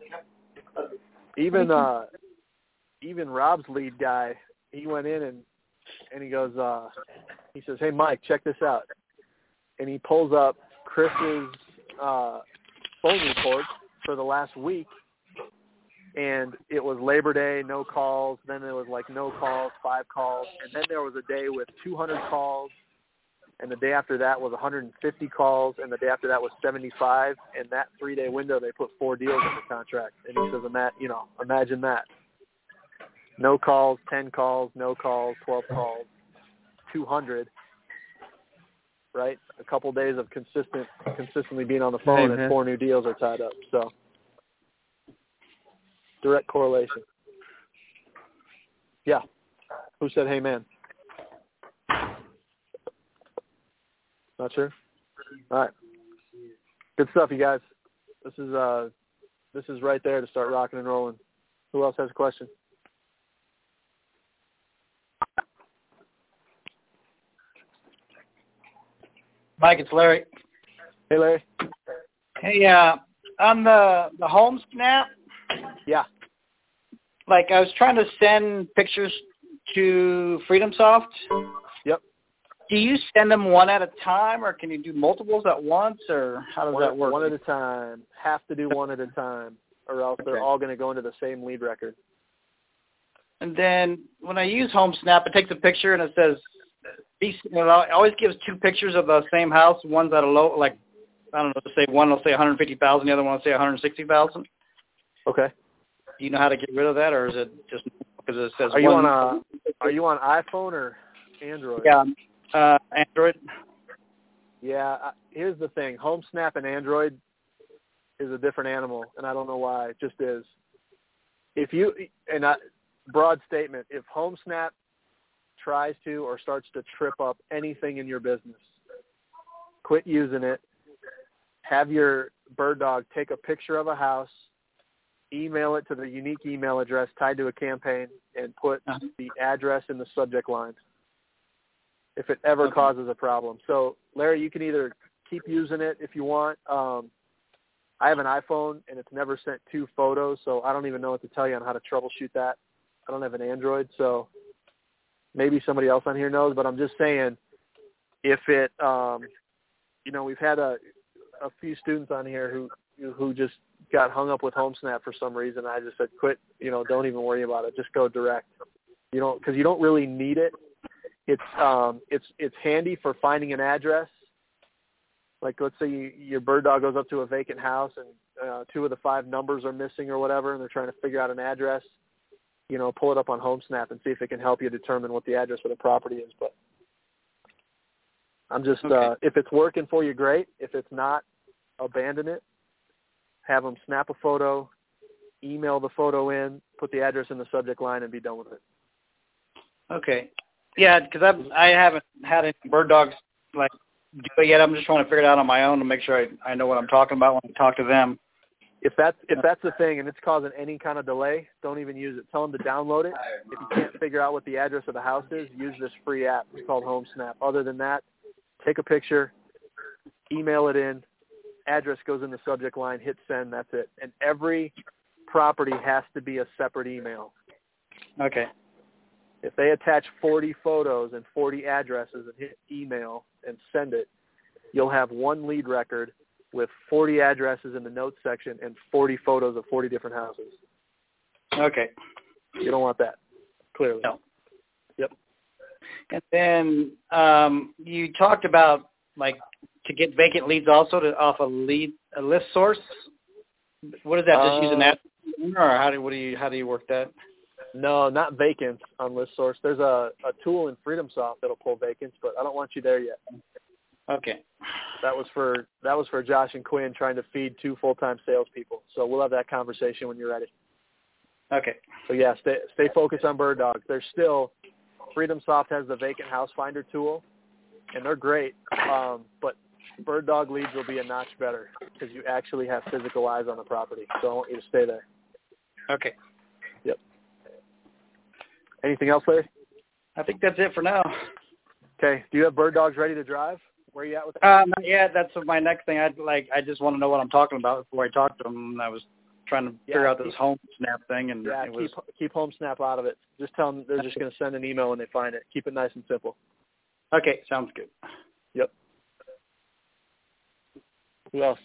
[SPEAKER 1] Even Rob's lead guy, he went in and he goes, he says, hey Mike, check this out. And he pulls up Chris's phone reports for the last week. And it was Labor Day, no calls. Then there was no calls, 5 calls. And then there was a day with 200 calls. And the day after that was 150 calls. And the day after that was 75. And that 3-day window, they put 4 deals in the contract. And he says, imagine that. No calls, 10 calls, no calls, 12 calls, 200. Right? A couple days of consistently being on the phone, and 4 new deals are tied up. So. Direct correlation. Yeah. Who said, hey, man? Not sure? All right. Good stuff, you guys. This is right there to start rocking and rolling. Who else has a question?
[SPEAKER 7] Mike, it's Larry.
[SPEAKER 1] Hey, Larry.
[SPEAKER 7] Hey, on the home snap.
[SPEAKER 1] Yeah.
[SPEAKER 7] I was trying to send pictures to FreedomSoft.
[SPEAKER 1] Yep.
[SPEAKER 7] Do you send them one at a time, or can you do multiples at once, or how does that work?
[SPEAKER 1] One at a time. Have to do one at a time, or else they're all going to go into the same lead record.
[SPEAKER 7] And then when I use HomeSnap, it takes a picture and it says, it always gives 2 pictures of the same house. One's at a low, I don't know, say one will say 150,000, the other one will say 160,000.
[SPEAKER 1] Okay.
[SPEAKER 7] Do you know how to get rid of that, or is it just because it says?
[SPEAKER 1] Are you on iPhone or Android?
[SPEAKER 7] Yeah, Android?
[SPEAKER 1] Yeah, here's the thing. HomeSnap and Android is a different animal, and I don't know why. It just is. Broad statement, if HomeSnap tries to or starts to trip up anything in your business, quit using it. Have your bird dog take a picture of a house, email it to the unique email address tied to a campaign, and put the address in the subject line if it ever causes a problem. So, Larry, you can either keep using it if you want. I have an iPhone, and it's never sent 2 photos, so I don't even know what to tell you on how to troubleshoot that. I don't have an Android, so maybe somebody else on here knows, but I'm just saying if it, we've had a few students on here who just got hung up with HomeSnap for some reason. I just said, quit, don't even worry about it. Just go direct. Because you don't really need it. It's handy for finding an address. Like, let's say your bird dog goes up to a vacant house and 2 of the 5 numbers are missing or whatever, and they're trying to figure out an address. Pull it up on HomeSnap and see if it can help you determine what the address of the property is. But I'm just, if it's working for you, great. If it's not, abandon it. Have them snap a photo, email the photo in, put the address in the subject line, and be done with it.
[SPEAKER 7] Okay. Yeah, because I haven't had any bird dogs do it yet. I'm just trying to figure it out on my own to make sure I know what I'm talking about when I talk to them.
[SPEAKER 1] If that's the thing and it's causing any kind of delay, don't even use it. Tell them to download it. If you can't figure out what the address of the house is, use this free app. It's called HomeSnap. Other than that, take a picture, email it in, address goes in the subject line, hit send, that's it. And every property has to be a separate email.
[SPEAKER 7] Okay.
[SPEAKER 1] If they attach 40 photos and 40 addresses and hit email and send it, you'll have one lead record with 40 addresses in the notes section and 40 photos of 40 different houses.
[SPEAKER 7] Okay.
[SPEAKER 1] You don't want that, clearly.
[SPEAKER 7] No.
[SPEAKER 1] Yep.
[SPEAKER 7] And then you talked about, to get vacant leads also off a list source. What is that? Just use an app, or how do you work that?
[SPEAKER 1] No, not vacants on ListSource. There's a tool in FreedomSoft that'll pull vacants, but I don't want you there yet.
[SPEAKER 7] Okay.
[SPEAKER 1] That was for Josh and Quinn trying to feed 2 full-time salespeople. So we'll have that conversation when you're ready.
[SPEAKER 7] Okay.
[SPEAKER 1] So yeah, stay focused on bird dogs. There's still FreedomSoft has the vacant house finder tool, and they're great. But bird dog leads will be a notch better because you actually have physical eyes on the property. So I want you to stay there.
[SPEAKER 7] Okay.
[SPEAKER 1] Yep. Anything else, Larry?
[SPEAKER 7] I think that's it for now.
[SPEAKER 1] Okay. Do you have bird dogs ready to drive? Where are you at with that?
[SPEAKER 7] Not yet. That's my next thing. I just want to know what I'm talking about before I talk to them. I was trying to figure out this HomeSnap thing, and
[SPEAKER 1] keep HomeSnap out of it. Just tell them they're just going to send an email when they find it. Keep it nice and simple.
[SPEAKER 7] Okay, sounds good.
[SPEAKER 1] Yep. Who else?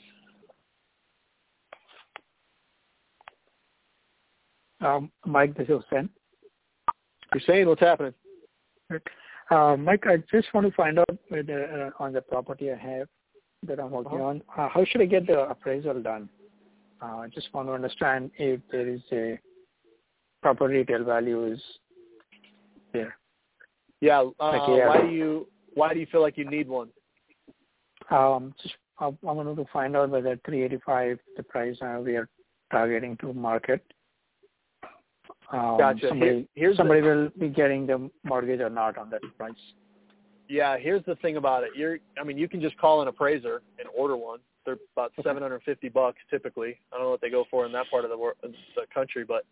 [SPEAKER 8] Mike, this is Hussein.
[SPEAKER 1] Hussein, what's happening?
[SPEAKER 8] Mike, I just want to find out whether, on the property I have that I'm working on, how should I get the appraisal done? I just want to understand if there is a proper retail value is there.
[SPEAKER 1] Yeah. Why do you feel like you need one?
[SPEAKER 8] I wanted to find out whether 385 the price we are targeting to market.
[SPEAKER 1] Gotcha.
[SPEAKER 8] Somebody will be getting the mortgage or not on that price.
[SPEAKER 1] Yeah, here's the thing about it. You can just call an appraiser and order one. They're about $750 typically. I don't know what they go for in that part of the country, but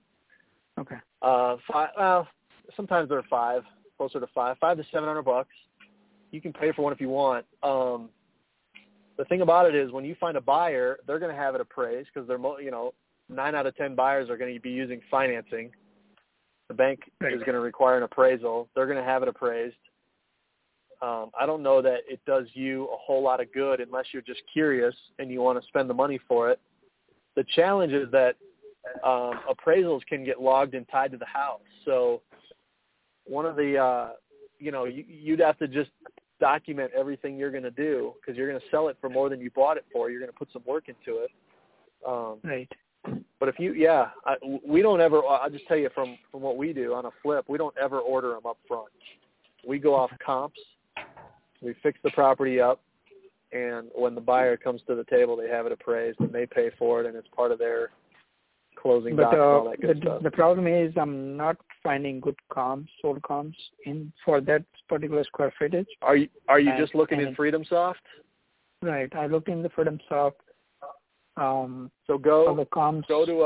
[SPEAKER 1] sometimes they're closer to $500 to $700. You can pay for one if you want. The thing about it is when you find a buyer, they're going to have it appraised because they're 9 out of 10 buyers are going to be using financing. The bank is going to require an appraisal. They're going to have it appraised. I don't know that it does you a whole lot of good unless you're just curious and you want to spend the money for it. The challenge is that appraisals can get logged and tied to the house. So one of the, you'd have to just document everything you're going to do because you're going to sell it for more than you bought it for. You're going to put some work into it.
[SPEAKER 8] Right.
[SPEAKER 1] But we don't ever, I'll just tell you from what we do on a flip, we don't ever order them up front. We go off comps. We fix the property up, and when the buyer comes to the table, they have it appraised, and they pay for it, and it's part of their closing docs and all that good stuff.
[SPEAKER 8] The problem is I'm not finding good sold comps for that particular square footage.
[SPEAKER 1] Are you just looking in FreedomSoft?
[SPEAKER 8] Right. I looked in the FreedomSoft.
[SPEAKER 1] So go
[SPEAKER 8] the comps,
[SPEAKER 1] go to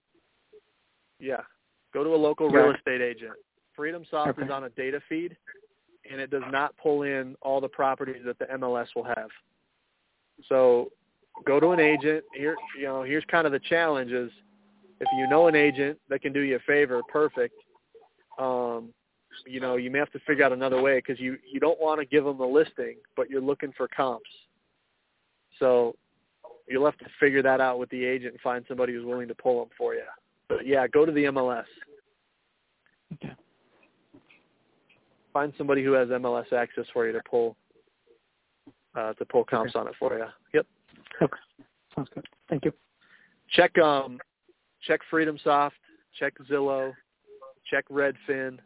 [SPEAKER 1] a local real estate agent. FreedomSoft is on a data feed, and it does not pull in all the properties that the MLS will have. So go to an agent. Here's kind of the challenge is if you know an agent that can do you a favor, perfect. You may have to figure out another way because you don't want to give them the listing, but you're looking for comps. So you'll have to figure that out with the agent and find somebody who's willing to pull them for you. But, yeah, go to the MLS.
[SPEAKER 8] Okay.
[SPEAKER 1] Find somebody who has MLS access for you to pull comps on it for you. Yep.
[SPEAKER 8] Okay. Sounds good. Thank you.
[SPEAKER 1] Check FreedomSoft, check Zillow, check Redfin.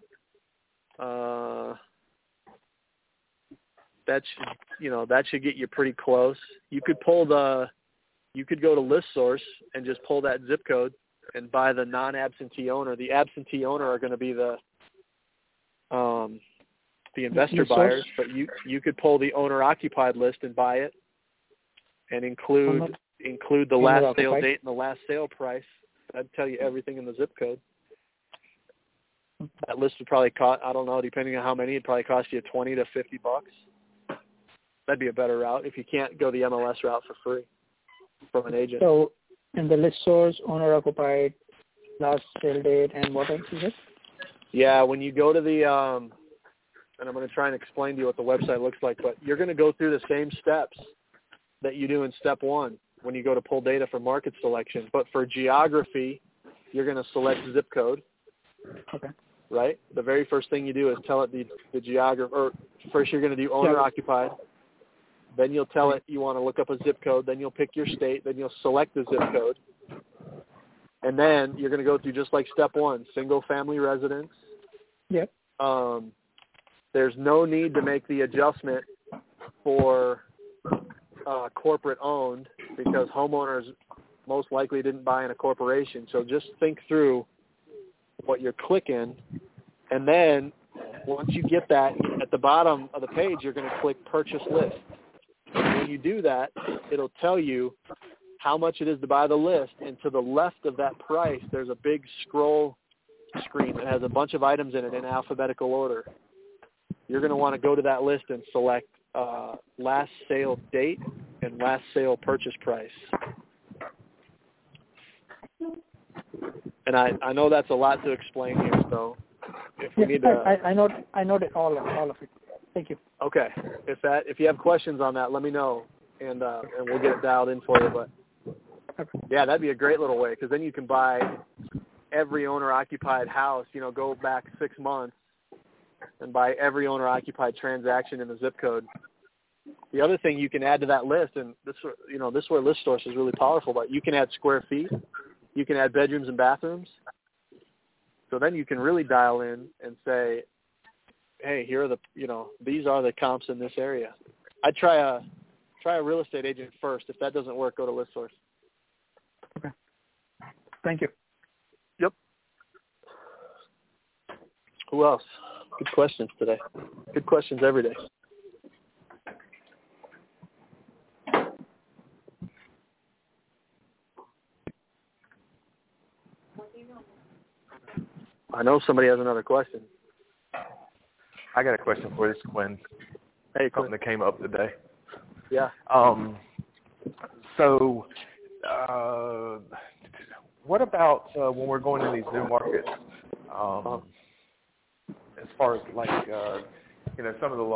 [SPEAKER 1] That should get you pretty close. You could go to ListSource and just pull that zip code and buy the non-absentee owner. The absentee owner are going to be the investor buyers, but you could pull the owner-occupied list and buy it and include the last sale date and the last sale price. That'd tell you everything in the zip code. That list would probably cost, I don't know, depending on how many, it'd probably cost you $20 to $50. That'd be a better route if you can't go the MLS route for free from an agent.
[SPEAKER 8] So, in the ListSource, owner-occupied, last sale date, and what else is it?
[SPEAKER 1] Yeah, when you go to the, and I'm going to try and explain to you what the website looks like, but you're going to go through the same steps that you do in step one when you go to pull data for market selection. But for geography, you're going to select zip code.
[SPEAKER 8] Okay.
[SPEAKER 1] Right? The very first thing you do is tell it the geography, or first you're going to do owner-occupied. Then you'll tell it you want to look up a zip code. Then you'll pick your state. Then you'll select the zip code. And then you're going to go through just like step one, single-family residence.
[SPEAKER 8] Yep.
[SPEAKER 1] There's no need to make the adjustment for corporate-owned because homeowners most likely didn't buy in a corporation. So just think through what you're clicking, and then once you get that, at the bottom of the page, you're going to click Purchase List. When you do that, it'll tell you how much it is to buy the list, and to the left of that price, there's a big scroll screen that has a bunch of items in it in alphabetical order. You're going to want to go to that list and select last sale date and last sale purchase price. And I know that's a lot to explain here, so if we need to,
[SPEAKER 8] I know all of it. Thank you.
[SPEAKER 1] Okay. If you have questions on that, let me know, and we'll get it dialed in for you. But yeah, that'd be a great little way because then you can buy every owner-occupied house. Go back 6 months and buy every owner-occupied transaction in the zip code. The other thing you can add to that list, and this is where ListSource is really powerful, but you can add square feet. You can add bedrooms and bathrooms. So then you can really dial in and say, hey, here are these are the comps in this area. I'd try a real estate agent first. If that doesn't work, go to ListSource.
[SPEAKER 8] Okay. Thank you.
[SPEAKER 1] Yep. Who else? Good questions today. Good questions every day. I know somebody has another question.
[SPEAKER 5] I got a question for you, Quinn.
[SPEAKER 1] Hey,
[SPEAKER 5] something that came up today.
[SPEAKER 1] Yeah.
[SPEAKER 5] So, what about when we're going to these new markets? As far as like, some of the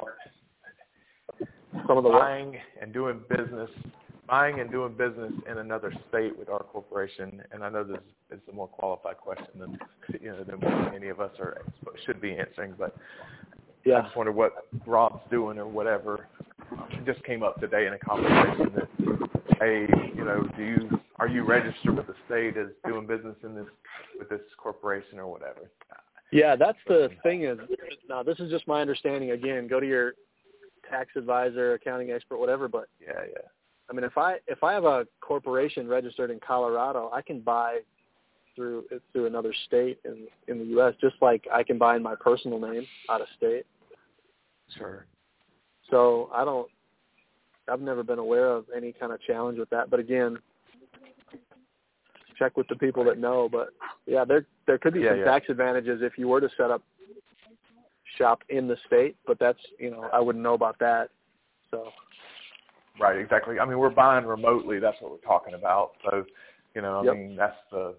[SPEAKER 5] buying and doing business in another state with our corporation, and I know this is a more qualified question than any of us should be answering, but yeah. I just wonder what Rob's doing or whatever. It just came up today in a conversation that, hey, are you registered with the state as doing business with this corporation or whatever?
[SPEAKER 1] Yeah, that's the thing is, now this is just my understanding. Again, go to your tax advisor, accounting expert, whatever. But
[SPEAKER 5] yeah.
[SPEAKER 1] I mean, if I have a corporation registered in Colorado, I can buy through another state in the U.S. just like I can buy in my personal name out of state.
[SPEAKER 5] Sure.
[SPEAKER 1] So I've never been aware of any kind of challenge with that. But again, check with the people that know. But yeah, there could be some tax advantages if you were to set up shop in the state, but that's, I wouldn't know about that. So.
[SPEAKER 5] Right, exactly. I mean, we're buying remotely. That's what we're talking about. So, I mean, that's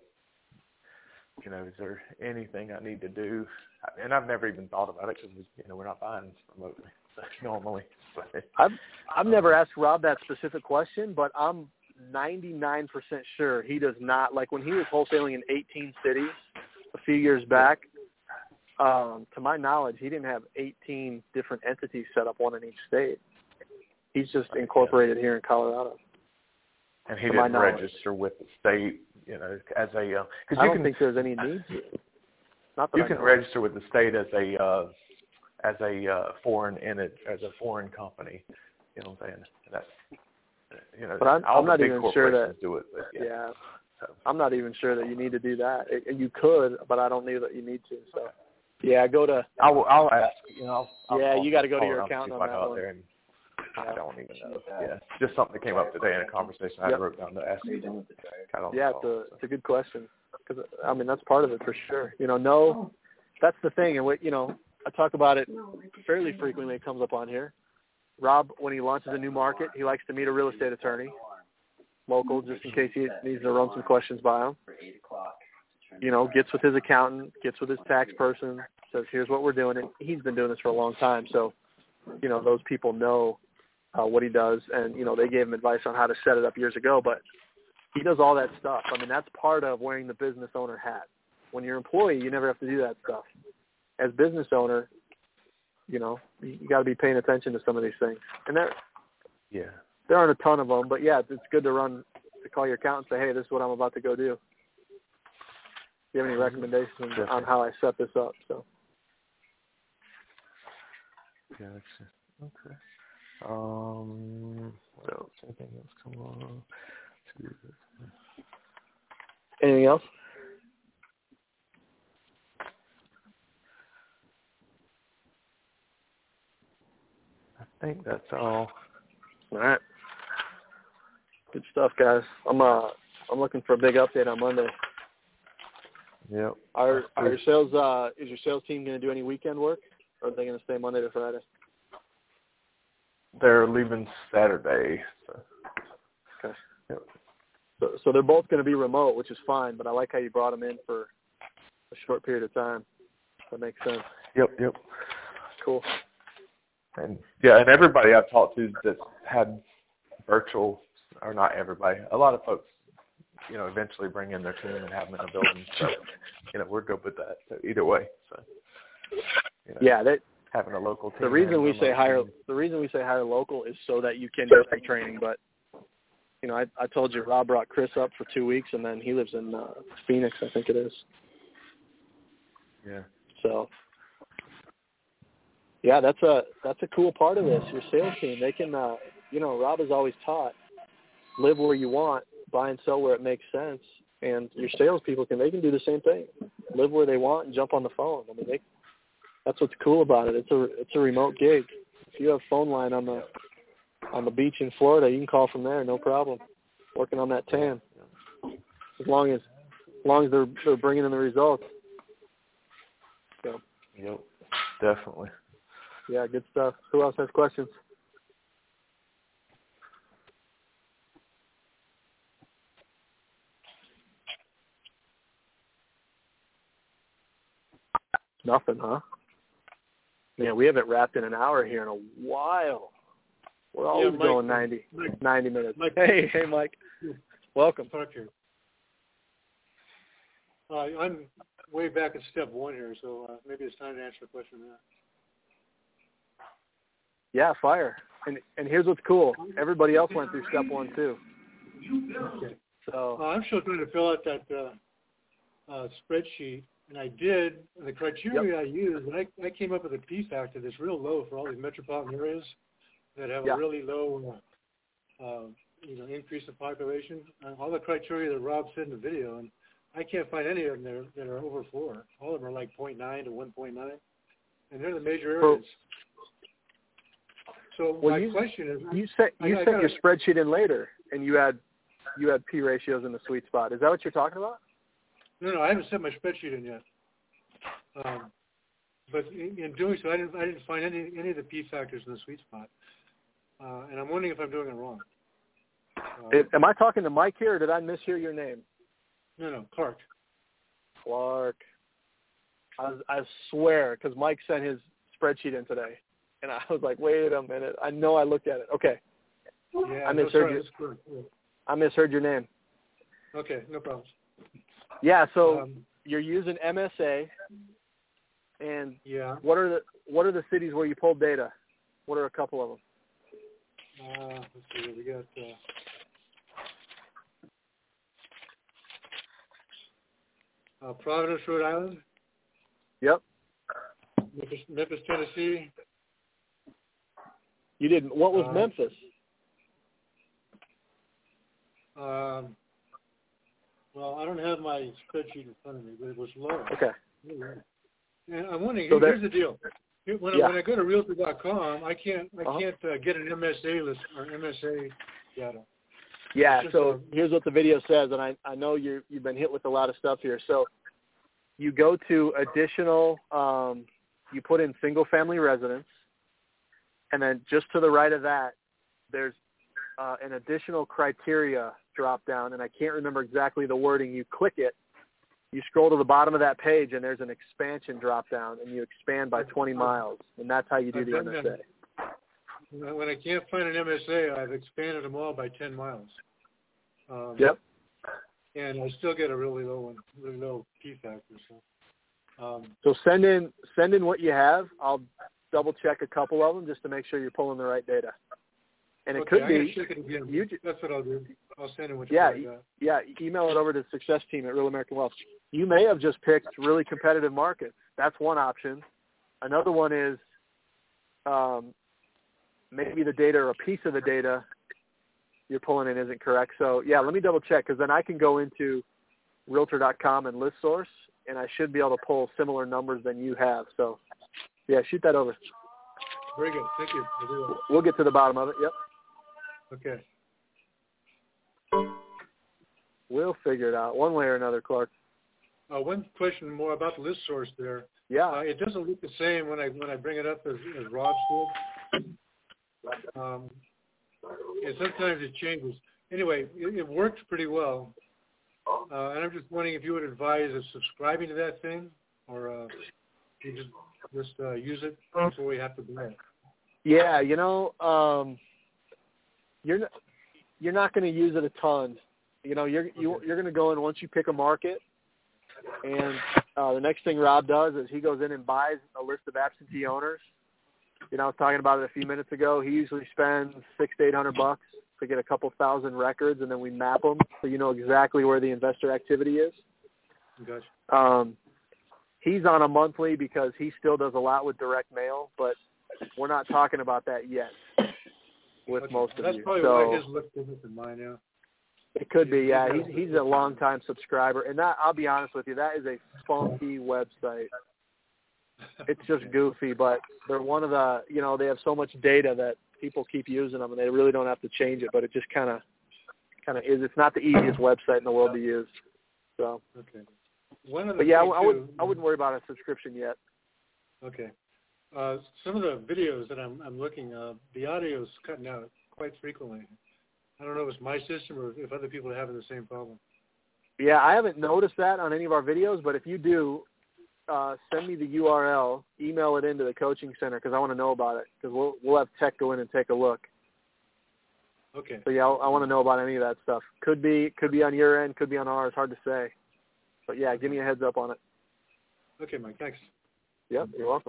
[SPEAKER 5] is there anything I need to do? And I've never even thought about it because, we're not buying remotely normally.
[SPEAKER 1] I've never asked Rob that specific question, but I'm 99% sure he does not. Like when he was wholesaling in 18 cities a few years back, to my knowledge, he didn't have 18 different entities set up, one in each state. He's just incorporated here in Colorado.
[SPEAKER 5] And he didn't register with the state, as a. Cause
[SPEAKER 1] I don't think there's any need to. Not that
[SPEAKER 5] you can register with the state as a foreign company. You know what I'm saying? That's
[SPEAKER 1] But I'm not even sure that.
[SPEAKER 5] Do it, but
[SPEAKER 1] yeah. I'm not even sure that you need to do that. You could, but I don't know that you need to. So. Yeah, go to.
[SPEAKER 5] I'll ask.
[SPEAKER 1] You got to go to your accountant on that one.
[SPEAKER 5] There and I don't even know. Yeah, just something that came up today in a conversation I wrote down to ask you.
[SPEAKER 1] Yeah, it's a good question because I mean that's part of it for sure. That's the thing, and I talk about it fairly frequently. It comes up on here. Rob, when he launches a new market, he likes to meet a real estate attorney, local, just in case he needs to run some questions by him. Gets with his accountant, gets with his tax person, says, here's what we're doing. And he's been doing this for a long time. So, those people know what he does. And, they gave him advice on how to set it up years ago. But he does all that stuff. I mean, that's part of wearing the business owner hat. When you're an employee, you never have to do that stuff. As business owner, you got to be paying attention to some of these things. And there aren't a ton of them. But, yeah, it's good to call your accountant and say, hey, this is what I'm about to go do. Do you have any recommendations on how I set this up? So.
[SPEAKER 5] Gotcha. Okay. What else? Anything else come on?
[SPEAKER 1] Anything else?
[SPEAKER 5] I think that's all.
[SPEAKER 1] All right. Good stuff, guys. I'm looking for a big update on Monday.
[SPEAKER 5] Yep.
[SPEAKER 1] Is your sales team going to do any weekend work, or are they going to stay Monday to Friday?
[SPEAKER 5] They're leaving Saturday. So.
[SPEAKER 1] Okay.
[SPEAKER 5] Yep.
[SPEAKER 1] So they're both going to be remote, which is fine, but I like how you brought them in for a short period of time. That makes sense.
[SPEAKER 5] Yep.
[SPEAKER 1] Cool.
[SPEAKER 5] And everybody I've talked to that had virtual, or not everybody, a lot of folks, eventually bring in their team and have them in a building. So, we're good with that. So either way. So, having a local team.
[SPEAKER 1] The reason we say hire local is so that you can do some training. But, I told you Rob brought Chris up for 2 weeks, and then he lives in Phoenix, I think it is.
[SPEAKER 5] Yeah.
[SPEAKER 1] So, yeah, that's a cool part of this. Your sales team, they can, Rob has always taught, live where you want, buy and sell where it makes sense, and your salespeople can do the same thing, live where they want and jump on the phone. I mean, that's what's cool about it. It's a remote gig. If you have a phone line on the beach in Florida, you can call from there, no problem. Working on that tan, as long as they're bringing in the results. So.
[SPEAKER 5] Yep, definitely.
[SPEAKER 1] Yeah, good stuff. Who else has questions? Nothing, huh? Yeah, we haven't wrapped in an hour here in a while. We're always going 90 minutes.
[SPEAKER 9] Mike.
[SPEAKER 1] Hey, Mike. Welcome.
[SPEAKER 9] Talk to you. I'm way back at step one here, so maybe it's time to answer a question now.
[SPEAKER 1] Yeah, fire. And here's what's cool. Everybody else went through step one too.
[SPEAKER 9] Okay.
[SPEAKER 1] So
[SPEAKER 9] I'm still trying to fill out that spreadsheet, and I did. The criteria I used, and I came up with a P factor that's real low for all these metropolitan areas. that have a really low, increase in population. All the criteria that Rob said in the video, and I can't find any of them there that are over 4. All of them are like 0.9 to 1.9, and they're the major areas. So my question is,
[SPEAKER 1] you sent your spreadsheet in later, and you had P ratios in the sweet spot. Is that what you're talking about?
[SPEAKER 9] No, I haven't sent my spreadsheet in yet. But in doing so, I didn't find any of the P factors in the sweet spot, and I'm wondering if I'm doing it wrong.
[SPEAKER 1] Am I talking to Mike here, or did I mishear your name?
[SPEAKER 9] No, Clark.
[SPEAKER 1] Clark. I swear, because Mike sent his spreadsheet in today, and I was like, wait a minute. I know I looked at it. Okay.
[SPEAKER 9] Yeah,
[SPEAKER 1] I misheard your name.
[SPEAKER 9] Okay, no problem.
[SPEAKER 1] Yeah, so you're using MSA, and what are the cities where you pulled data? What are a couple of them?
[SPEAKER 9] Let's see, we got Providence, Rhode Island.
[SPEAKER 1] Yep.
[SPEAKER 9] Memphis, Tennessee.
[SPEAKER 1] You didn't. What was Memphis?
[SPEAKER 9] Well, I don't have my spreadsheet in front of me, but it was low.
[SPEAKER 1] Okay.
[SPEAKER 9] And I'm wondering, here's the deal. When I go to Realtor.com, I can't get an MSA list or MSA data.
[SPEAKER 1] Yeah, so here's what the video says, and I know you've been hit with a lot of stuff here. So you go to additional, you put in single-family residence, and then just to the right of that, there's an additional criteria drop-down, and I can't remember exactly the wording. You click it, you scroll to the bottom of that page, and there's an expansion drop-down, and you expand by 20 miles, and that's how you do the MSA.
[SPEAKER 9] When I can't find an MSA, I've expanded them all by 10 miles.
[SPEAKER 1] Yep.
[SPEAKER 9] And I still get a really low P factor.
[SPEAKER 1] So send in what you have. I'll double check a couple of them just to make sure you're pulling the right data. And it could be.
[SPEAKER 9] That's what I'll do. I'll send in what you
[SPEAKER 1] got. Yeah. Email it over to the success team at Real American Wealth. You may have just picked really competitive markets. That's one option. Another one is maybe the data or a piece of the data you're pulling in isn't correct. So, let me double check, because then I can go into Realtor.com and ListSource, and I should be able to pull similar numbers than you have. So, shoot that over.
[SPEAKER 9] Very good. Thank you.
[SPEAKER 1] We'll get to the bottom of it. Yep.
[SPEAKER 9] Okay.
[SPEAKER 1] We'll figure it out one way or another, Clark.
[SPEAKER 9] One question more about the ListSource there.
[SPEAKER 1] Yeah.
[SPEAKER 9] It doesn't look the same when I bring it up as Rob did. And sometimes it changes. Anyway, it works pretty well. And I'm just wondering if you would advise of subscribing to that thing, or you just use it before we have to buy it.
[SPEAKER 1] Yeah, you're not going to use it a ton. You're going to go in once you pick a market, and the next thing Rob does is he goes in and buys a list of absentee owners. I was talking about it a few minutes ago. He usually spends $600 to $800 to get a couple thousand records, and then we map them so you know exactly where the investor activity is.
[SPEAKER 9] Gotcha.
[SPEAKER 1] He's on a monthly because he still does a lot with direct mail, but we're not talking about that yet with most of you.
[SPEAKER 9] That's probably why his looks different than mine now.
[SPEAKER 1] It could be, yeah. He's a long-time subscriber, and that, I'll be honest with you, that is a funky website. It's just goofy, but they're one of the, they have so much data that people keep using them, and they really don't have to change it, but it just kind of is. It's not the easiest website in the world to use. So.
[SPEAKER 9] Okay.
[SPEAKER 1] But yeah, I wouldn't worry about a subscription yet.
[SPEAKER 9] Okay. Some of the videos that I'm looking at, the audio is cutting out quite frequently. I don't know if it's my system or if other people are having the same problem.
[SPEAKER 1] Yeah, I haven't noticed that on any of our videos, but if you do, send me the URL, email it into the coaching center, because I want to know about it, because we'll have tech go in and take a look.
[SPEAKER 9] Okay.
[SPEAKER 1] So yeah, I want to know about any of that stuff. Could be on your end, could be on ours, hard to say. But yeah, give me a heads up on it.
[SPEAKER 9] Okay, Mike, thanks.
[SPEAKER 1] Yep, you're welcome.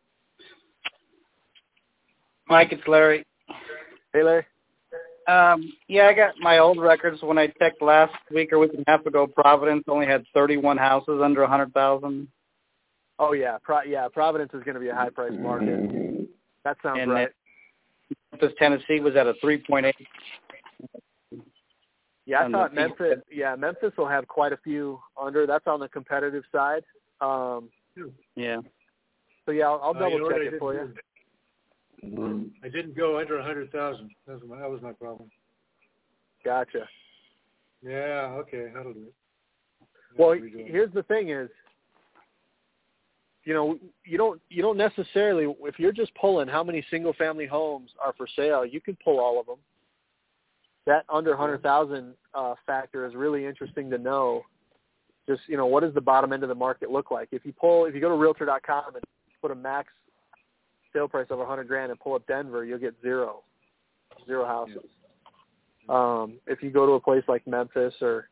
[SPEAKER 7] Mike, it's Larry.
[SPEAKER 1] Hey, Larry.
[SPEAKER 7] I got my old records. When I checked last week or week and a half ago, Providence only had 31 houses under 100,000.
[SPEAKER 1] Oh yeah, Providence is going to be a high price market. That sounds right.
[SPEAKER 7] Memphis, Tennessee was at a 3.8.
[SPEAKER 1] Yeah, I thought Memphis. Yeah, Memphis will have quite a few under. That's on the competitive side.
[SPEAKER 7] Yeah.
[SPEAKER 1] So yeah, I'll double check it for you.
[SPEAKER 9] I didn't go under 100,000. That was my problem.
[SPEAKER 1] Gotcha.
[SPEAKER 9] Yeah. Okay, that'll do it.
[SPEAKER 1] Well, here's the thing: is you don't necessarily, if you're just pulling how many single-family homes are for sale, you can pull all of them. That under 100,000 factor is really interesting to know. Just, what does the bottom end of the market look like? If you go to Realtor.com and put a max sale price of $100,000 and pull up Denver, you'll get zero houses. If you go to a place like Memphis or,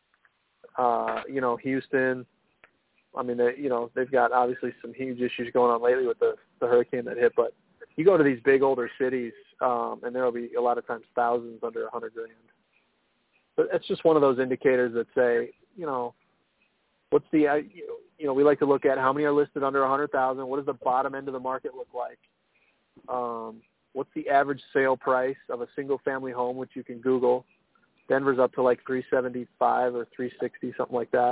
[SPEAKER 1] Houston, I mean, they've got obviously some huge issues going on lately with the hurricane that hit, but you go to these big older cities, and there will be a lot of times thousands under $100,000. But it's just one of those indicators that say, what's the, we like to look at how many are listed under 100,000. What does the bottom end of the market look like? What's the average sale price of a single family home, which you can Google. Denver's up to like 375 or 360, something like that.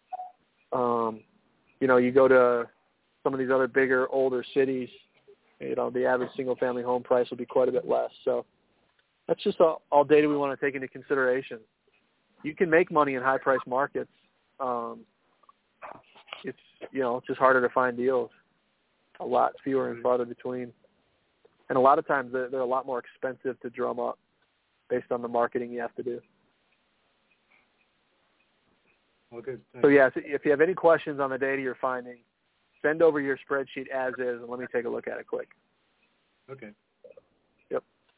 [SPEAKER 1] You go to some of these other bigger, older cities, the average single-family home price will be quite a bit less. So that's just all data we want to take into consideration. You can make money in high-priced markets. It's just harder to find deals. A lot fewer and farther between. And a lot of times they're a lot more expensive to drum up based on the marketing you have to do.
[SPEAKER 9] Okay.
[SPEAKER 1] So, yes, if you have any questions on the data you're finding, send over your spreadsheet as is, and let me take a look at it quick.
[SPEAKER 9] Okay.
[SPEAKER 1] Yep.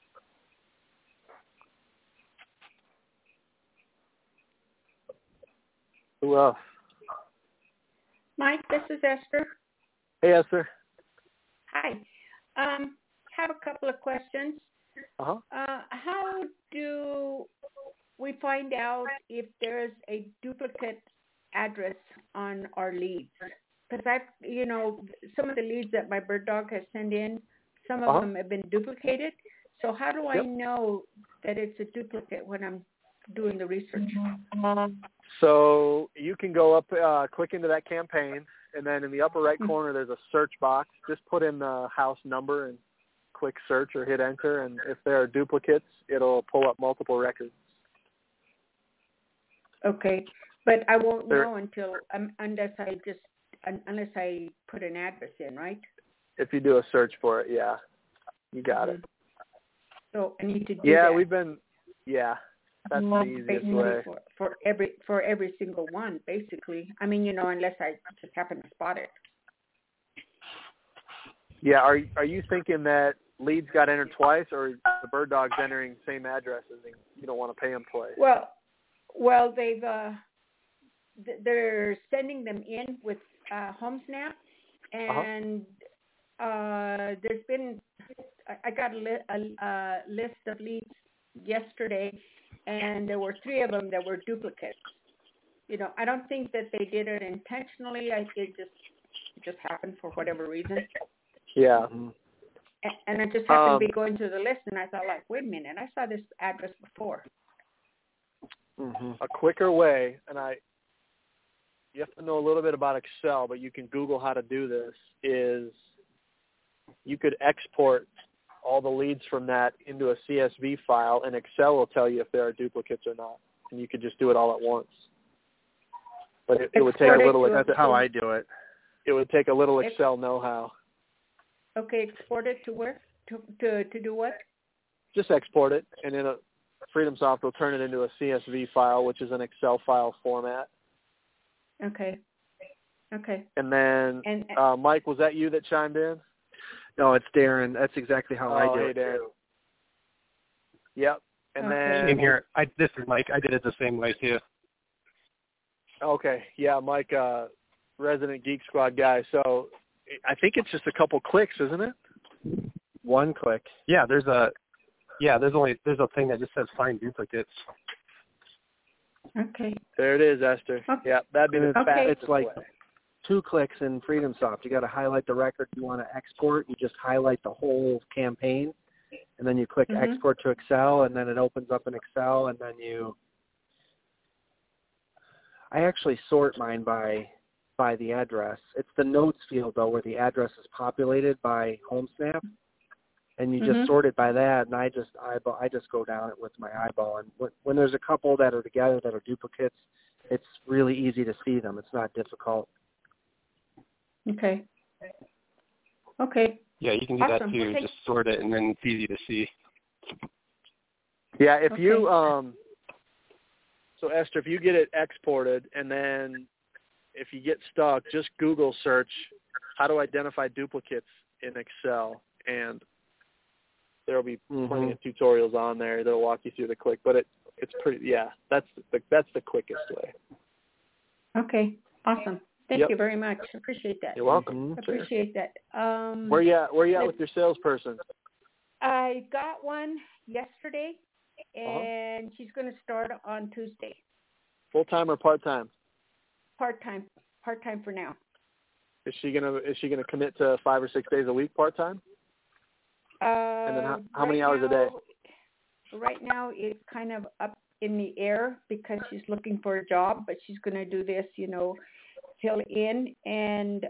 [SPEAKER 1] Who else?
[SPEAKER 10] Mike, this is Esther.
[SPEAKER 1] Hey, Esther.
[SPEAKER 10] Hi. Have a couple of questions.
[SPEAKER 1] Uh-huh.
[SPEAKER 10] How do we find out if there's a duplicate address on our leads? Because some of the leads that my bird dog has sent in, some of them have been duplicated. So how do I know that it's a duplicate when I'm doing the research?
[SPEAKER 1] So you can go up, click into that campaign, and then in the upper right corner there's a search box. Just put in the house number and click search or hit enter, and if there are duplicates, it'll pull up multiple records.
[SPEAKER 10] Okay, but I won't know unless I put an address in, right?
[SPEAKER 1] If you do a search for it, yeah, you got it.
[SPEAKER 10] So I need to do
[SPEAKER 1] that. That's the easiest way
[SPEAKER 10] for every single one, basically. I mean, unless I just happen to spot it.
[SPEAKER 1] Yeah, are you thinking that leads got entered twice, or the bird dog's entering same addresses and you don't want to pay them twice?
[SPEAKER 10] Well, they're sending them in with HomeSnap, and there's been, I got a list of leads yesterday, and there were 3 of them that were duplicates. I don't think that they did it intentionally. It just happened for whatever reason.
[SPEAKER 1] Yeah.
[SPEAKER 10] And I just happened to be going through the list, and I thought, wait a minute, I saw this address before.
[SPEAKER 1] Mm-hmm. A quicker way, and you have to know a little bit about Excel, but you can Google how to do this, is you could export all the leads from that into a CSV file, and Excel will tell you if there are duplicates or not, and you could just do it all at once. But it would take a little.
[SPEAKER 11] That's how I do it.
[SPEAKER 1] It would take a little Excel know-how.
[SPEAKER 10] Okay, export it to where? To do what?
[SPEAKER 1] Just export it, and then FreedomSoft will turn it into a CSV file, which is an Excel file format.
[SPEAKER 10] Okay.
[SPEAKER 1] And then, Mike, was that you that chimed in?
[SPEAKER 11] No, it's Darren. That's exactly how I do it.
[SPEAKER 1] Darren. Yep. And then
[SPEAKER 11] same here. This is Mike. I did it the same way too.
[SPEAKER 1] Okay. Yeah, Mike, resident Geek Squad guy. So I think it's just a couple clicks, isn't it?
[SPEAKER 11] One click. Yeah, there's a thing that just says find duplicates.
[SPEAKER 10] Okay.
[SPEAKER 1] There it is, Esther.
[SPEAKER 10] Okay.
[SPEAKER 1] Yeah, that'd be the fastest
[SPEAKER 11] It's like
[SPEAKER 1] way.
[SPEAKER 11] 2 clicks in FreedomSoft. You got to highlight the record you want to export. You just highlight the whole campaign, and then you click export to Excel, and then it opens up in Excel, and then I actually sort mine by the address. It's the notes field, though, where the address is populated by HomeSnap, and you just sort it by that, and I just go down it with my eyeball. And when there's a couple that are together that are duplicates, it's really easy to see them. It's not difficult.
[SPEAKER 10] Okay.
[SPEAKER 11] Yeah, you can do that too. Just sort it, and then it's easy to see.
[SPEAKER 1] Yeah, if you so Esther, if you get it exported, and then if you get stuck, just Google search how to identify duplicates in Excel, and there'll be plenty of tutorials on there that'll walk you through the click. But it's pretty. Yeah, that's the quickest way.
[SPEAKER 10] Okay, awesome. Thank you very much. Appreciate that.
[SPEAKER 1] You're welcome.
[SPEAKER 10] Appreciate that.
[SPEAKER 1] Where you at with your salesperson?
[SPEAKER 10] I got one yesterday, and she's going to start on Tuesday.
[SPEAKER 1] Full-time or part-time?
[SPEAKER 10] Part-time for now.
[SPEAKER 1] Is she gonna commit to 5 or 6 days a week part-time? And then how many hours a day?
[SPEAKER 10] Right now, it's kind of up in the air because she's looking for a job, but she's going to do this, till in, and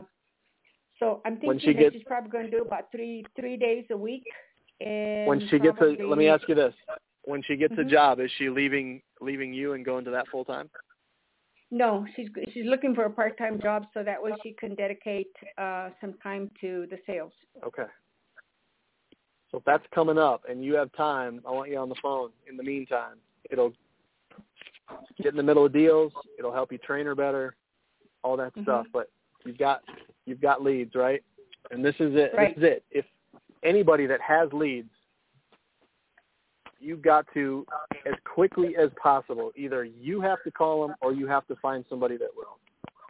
[SPEAKER 10] so I'm thinking that she's probably going to do about three days a week. And
[SPEAKER 1] when she gets let me ask you this: when she gets a job, is she leaving you and going to that full time?
[SPEAKER 10] No, she's looking for a part-time job so that way she can dedicate some time to the sales.
[SPEAKER 1] Okay. So if that's coming up and you have time, I want you on the phone. In the meantime, it'll get in the middle of deals. It'll help you train her better, all that stuff. But you've got leads, right? And this is it.
[SPEAKER 10] Right.
[SPEAKER 1] This is it. If anybody that has leads, you've got to, as quickly as possible, either you have to call them or you have to find somebody that will.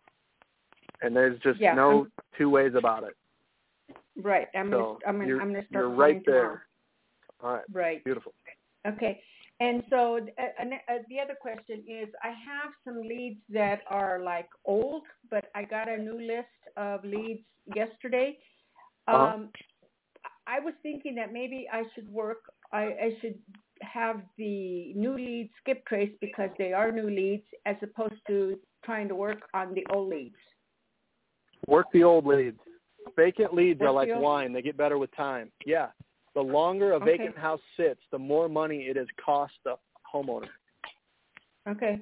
[SPEAKER 1] And there's just no two ways about it.
[SPEAKER 10] Right. I'm gonna start.
[SPEAKER 1] You're right there.
[SPEAKER 10] Tomorrow.
[SPEAKER 1] All right.
[SPEAKER 10] Right.
[SPEAKER 1] Beautiful.
[SPEAKER 10] Okay. And so the other question is, I have some leads that are like old, but I got a new list of leads yesterday. I was thinking that maybe I should have the new leads skip trace because they are new leads, as opposed to trying to work on the old leads.
[SPEAKER 1] Work the old leads. Vacant leads are like wine. They get better with time. Yeah. The longer a vacant house sits, the more money it has cost the homeowner.
[SPEAKER 10] Okay.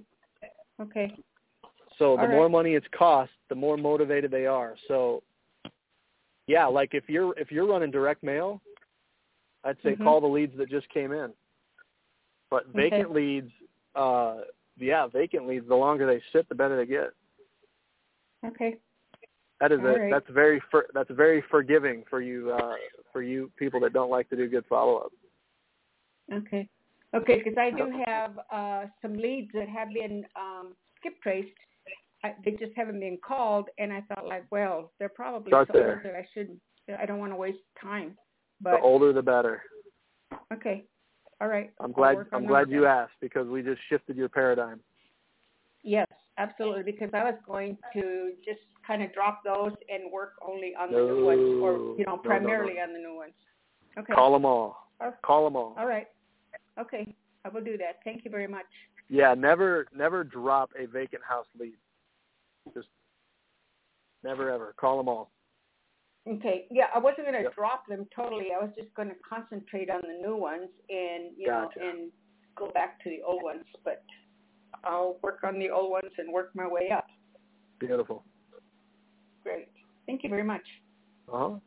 [SPEAKER 1] So the more money it's cost, the more motivated they are. So, yeah, like if you're running direct mail, I'd say call the leads that just came in. But vacant leads, vacant leads, the longer they sit, the better they get.
[SPEAKER 10] Okay.
[SPEAKER 1] That is That's very forgiving for you people that don't like to do good follow up.
[SPEAKER 10] Okay, because I do have some leads that have been skip traced. They just haven't been called, and I thought, like, well, they're probably so old that I don't want to waste time. But
[SPEAKER 1] the older, the better.
[SPEAKER 10] Okay, all right.
[SPEAKER 1] I'm glad you asked, because we just shifted your paradigm.
[SPEAKER 10] Yes, absolutely, because I was going to just kind of drop those and work only on the new ones, or primarily on the new ones. Okay.
[SPEAKER 1] Call them all. Call them all.
[SPEAKER 10] All right. Okay, I will do that. Thank you very much.
[SPEAKER 1] Yeah, never drop a vacant house lead. Just never ever. Call them all.
[SPEAKER 10] Okay. Yeah, I wasn't going to drop them totally. I was just going to concentrate on the new ones and and go back to the old ones. But I'll work on the old ones and work my way up.
[SPEAKER 1] Beautiful.
[SPEAKER 10] Great. Thank you very much.
[SPEAKER 1] Uh-huh.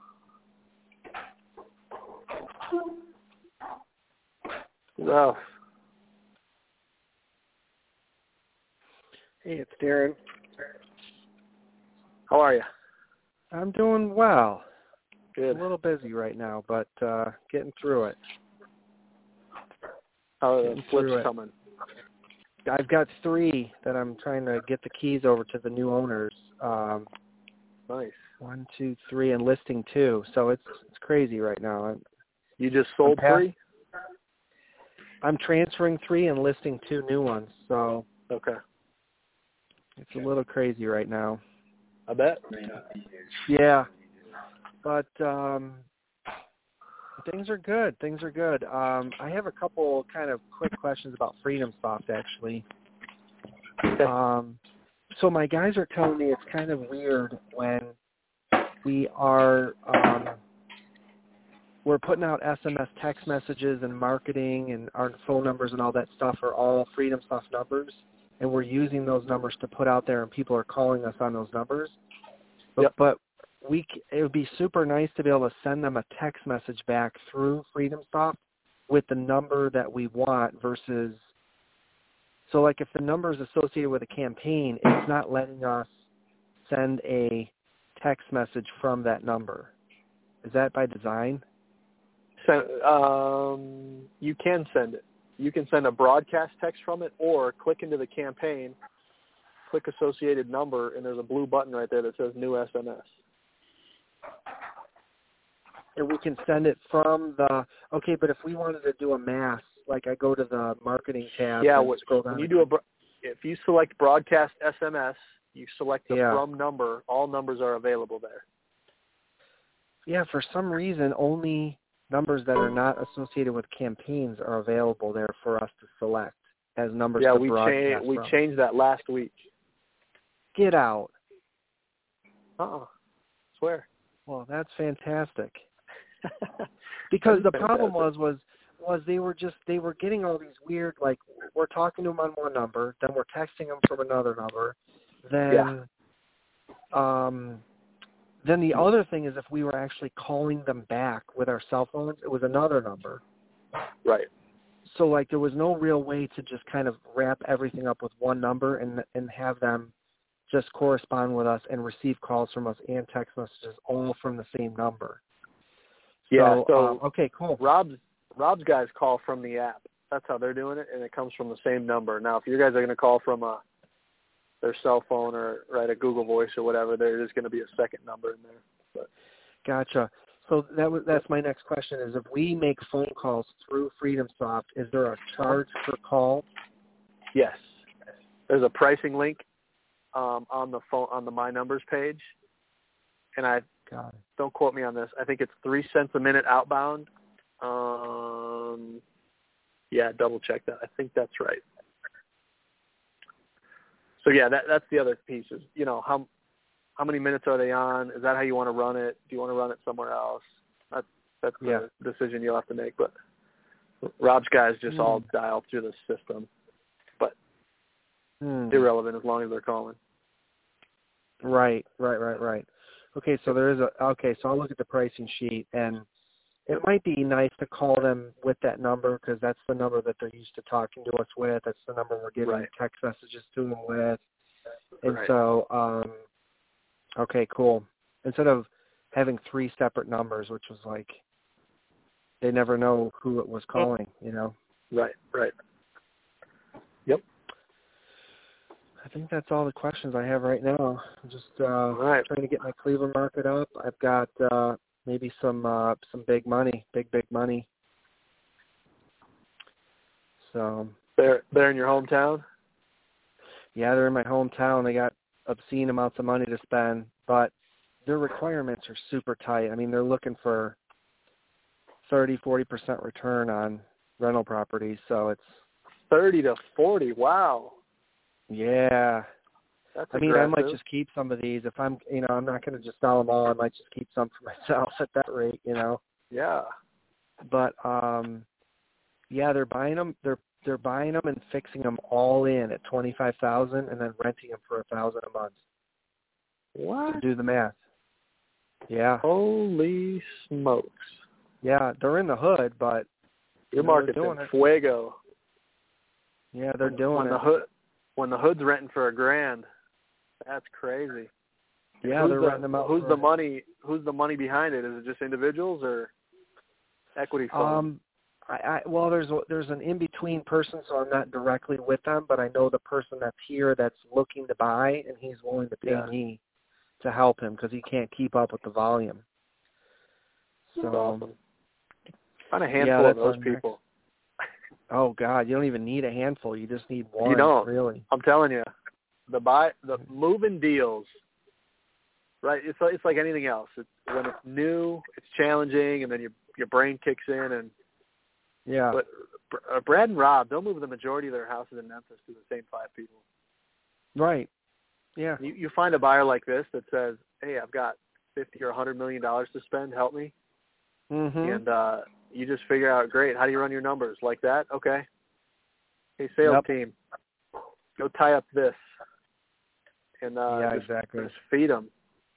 [SPEAKER 1] Well.
[SPEAKER 11] Hey, it's Darren.
[SPEAKER 1] How are you?
[SPEAKER 11] I'm doing well.
[SPEAKER 1] Good.
[SPEAKER 11] A little busy right now, but getting through it.
[SPEAKER 1] How are the flips coming?
[SPEAKER 11] I've got 3 that I'm trying to get the keys over to the new owners.
[SPEAKER 1] Nice.
[SPEAKER 11] 1, 2, 3, and listing 2. So it's crazy right now.
[SPEAKER 1] You just sold 3?
[SPEAKER 11] I'm transferring 3 and listing 2 new ones. So
[SPEAKER 1] okay,
[SPEAKER 11] it's a little crazy right now.
[SPEAKER 1] I bet.
[SPEAKER 11] Yeah, but it's Things are good. I have a couple kind of quick questions about FreedomSoft, actually. So my guys are telling me it's kind of weird when we are we're putting out SMS text messages and marketing, and our phone numbers and all that stuff are all FreedomSoft numbers, and we're using those numbers to put out there, and people are calling us on those numbers. But it would be super nice to be able to send them a text message back through FreedomSoft with the number that we want versus, so like if the number is associated with a campaign, it's not letting us send a text message from that number. Is that by design?
[SPEAKER 1] So, you can send it. You can send a broadcast text from it, or click into the campaign, click associated number, and there's a blue button right there that says new SMS.
[SPEAKER 11] And we can send it from the, okay, but if we wanted to do a mass, like I go to the marketing tab and scroll down.
[SPEAKER 1] When you do if you select broadcast SMS, you select the from number, all numbers are available there.
[SPEAKER 11] Yeah, for some reason, only numbers that are not associated with campaigns are available there for us to select as numbers to broadcast
[SPEAKER 1] we changed that last week.
[SPEAKER 11] Get out.
[SPEAKER 1] Swear.
[SPEAKER 11] Well, that's fantastic. Because the problem was they were getting all these weird, like, we're talking to them on one number, then we're texting them from another number, then the other thing is if we were actually calling them back with our cell phones, it was another number.
[SPEAKER 1] Right.
[SPEAKER 11] So, like, there was no real way to just kind of wrap everything up with one number and have them just correspond with us and receive calls from us and text messages all from the same number. So, okay, cool.
[SPEAKER 1] Rob's guys call from the app. That's how they're doing it, and it comes from the same number. Now, if you guys are going to call from their cell phone or a Google Voice or whatever, there is going to be a second number in there. But.
[SPEAKER 11] Gotcha. So that's my next question is, if we make phone calls through FreedomSoft, is there a charge per call?
[SPEAKER 1] Yes. There's a pricing link on the phone on the My Numbers page, and don't quote me on this. I think it's 3 cents a minute outbound. Double check that. I think that's right. So that's the other piece is, how many minutes are they on? Is that how you want to run it? Do you want to run it somewhere else? That's the decision you'll have to make. But Rob's guys just all dial through the system, but irrelevant as long as they're calling.
[SPEAKER 11] Right. Okay, so so I'll look at the pricing sheet, and it might be nice to call them with that number because that's the number that they're used to talking to us with. That's the number we're giving text messages to them with. And so, okay, cool. Instead of having 3 separate numbers, which was like they never know who it was calling,
[SPEAKER 1] Right. Yep.
[SPEAKER 11] I think that's all the questions I have right now. I'm just trying to get my Cleveland market up. I've got maybe some big money. So
[SPEAKER 1] they're in your hometown?
[SPEAKER 11] Yeah, they're in my hometown. They got obscene amounts of money to spend, but their requirements are super tight. I mean, they're looking for 30-40% return on rental properties, so it's
[SPEAKER 1] 30 to 40. Wow.
[SPEAKER 11] Yeah.
[SPEAKER 1] That's
[SPEAKER 11] I mean, I might just keep some of these. If I'm, I'm not going to just sell them all. I might just keep some for myself at that rate,
[SPEAKER 1] Yeah.
[SPEAKER 11] But they're buying them. They're buying them and fixing them all in at $25,000, and then renting them for $1,000 a month.
[SPEAKER 1] What?
[SPEAKER 11] So do the math. Yeah.
[SPEAKER 1] Holy smokes.
[SPEAKER 11] Yeah, they're in the hood, but
[SPEAKER 1] your market's in fuego.
[SPEAKER 11] Yeah, they're doing
[SPEAKER 1] it. When the hood's renting for $1,000, that's crazy.
[SPEAKER 11] Yeah, they're renting them out.
[SPEAKER 1] Who's the money? Who's the money behind it? Is it just individuals or equity funds?
[SPEAKER 11] Well, there's an in-between person, so I'm not directly with them, but I know the person that's here that's looking to buy, and he's willing to pay me to help him because he can't keep up with the volume. So,
[SPEAKER 1] awesome. Find a handful of those people.
[SPEAKER 11] Oh God, you don't even need a handful. You just need one.
[SPEAKER 1] You don't.
[SPEAKER 11] Really.
[SPEAKER 1] I'm telling you, the moving deals. Right, it's like anything else. When it's new, it's challenging, and then you your brain kicks in, and
[SPEAKER 11] yeah.
[SPEAKER 1] But Brad and Rob, they'll move the majority of their houses in Memphis to the same 5 people.
[SPEAKER 11] Right. Yeah.
[SPEAKER 1] You find a buyer like this that says, "Hey, I've got $50 or $100 million to spend. Help me."
[SPEAKER 11] Mm-hmm.
[SPEAKER 1] And you just figure out, great, how do you run your numbers? Like that? Okay. Hey, sales team, go tie up this. And
[SPEAKER 11] exactly.
[SPEAKER 1] Just feed them.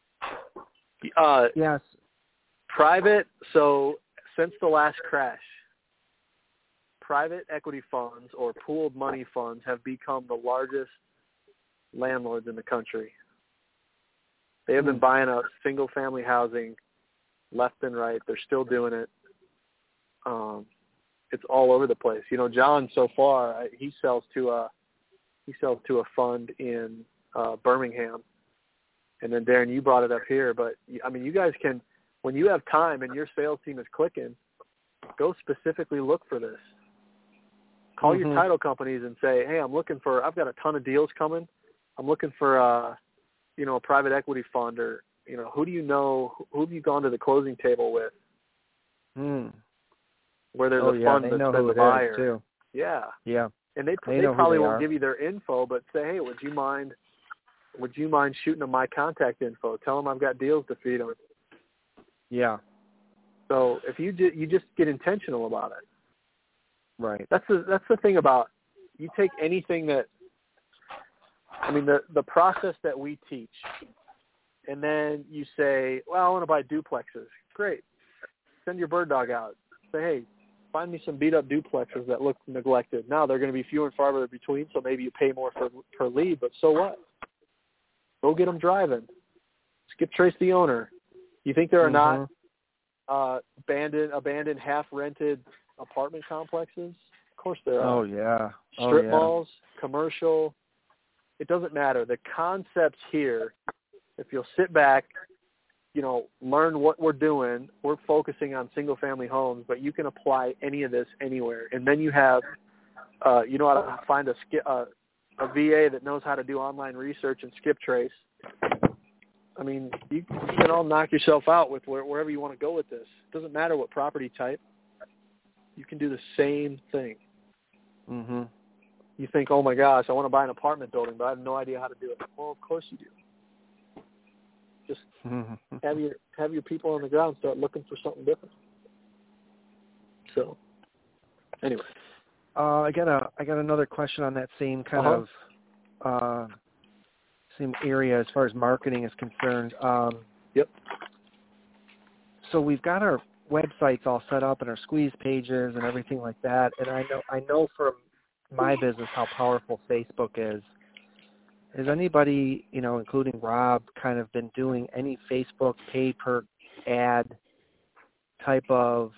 [SPEAKER 11] Yes.
[SPEAKER 1] Private, so since the last crash, private equity funds or pooled money funds have become the largest landlords in the country. They have been buying up single-family housing left and right. They're still doing it. It's all over the place. You know, John, so far, he sells to a fund in Birmingham. And then, Darren, you brought it up here. But, I mean, you guys can, when you have time and your sales team is clicking, go specifically look for this. Call your title companies and say, hey, I've got a ton of deals coming. I'm looking for, a private equity fund, or, who do you know, who have you gone to the closing table with? Where there's a fund that's been the buyer.
[SPEAKER 11] Too.
[SPEAKER 1] Yeah.
[SPEAKER 11] Yeah.
[SPEAKER 1] And they probably won't give you their info, but say, hey, would you mind shooting them my contact info? Tell them I've got deals to feed them.
[SPEAKER 11] Yeah.
[SPEAKER 1] So if you just get intentional about it.
[SPEAKER 11] Right.
[SPEAKER 1] That's the thing about, you take anything that, I mean, the process that we teach, and then you say, well, I want to buy duplexes. Great. Send your bird dog out. Say, hey, find me some beat-up duplexes that look neglected. Now, they're going to be few and far between, so maybe you pay more per lead, but so what? Go get them driving. Skip trace the owner. You think there are not abandoned, half-rented apartment complexes? Of course there are.
[SPEAKER 11] Oh, yeah.
[SPEAKER 1] Strip malls, commercial. It doesn't matter. The concepts here, if you'll sit back, learn what we're doing. We're focusing on single-family homes, but you can apply any of this anywhere. And then you have, how to find a VA that knows how to do online research and skip trace. I mean, you can all knock yourself out with wherever you want to go with this. It doesn't matter what property type. You can do the same thing.
[SPEAKER 11] Mm-hmm.
[SPEAKER 1] You think, oh, my gosh, I want to buy an apartment building, but I have no idea how to do it. Well, of course you do. Just have your people on the ground start looking for something different. So, anyway.
[SPEAKER 11] I got another question on that same kind of same area as far as marketing is concerned.
[SPEAKER 1] Yep.
[SPEAKER 11] So we've got our websites all set up and our squeeze pages and everything like that. And I know from my business how powerful Facebook is. Has anybody, including Rob, kind of been doing any Facebook pay per ad type of,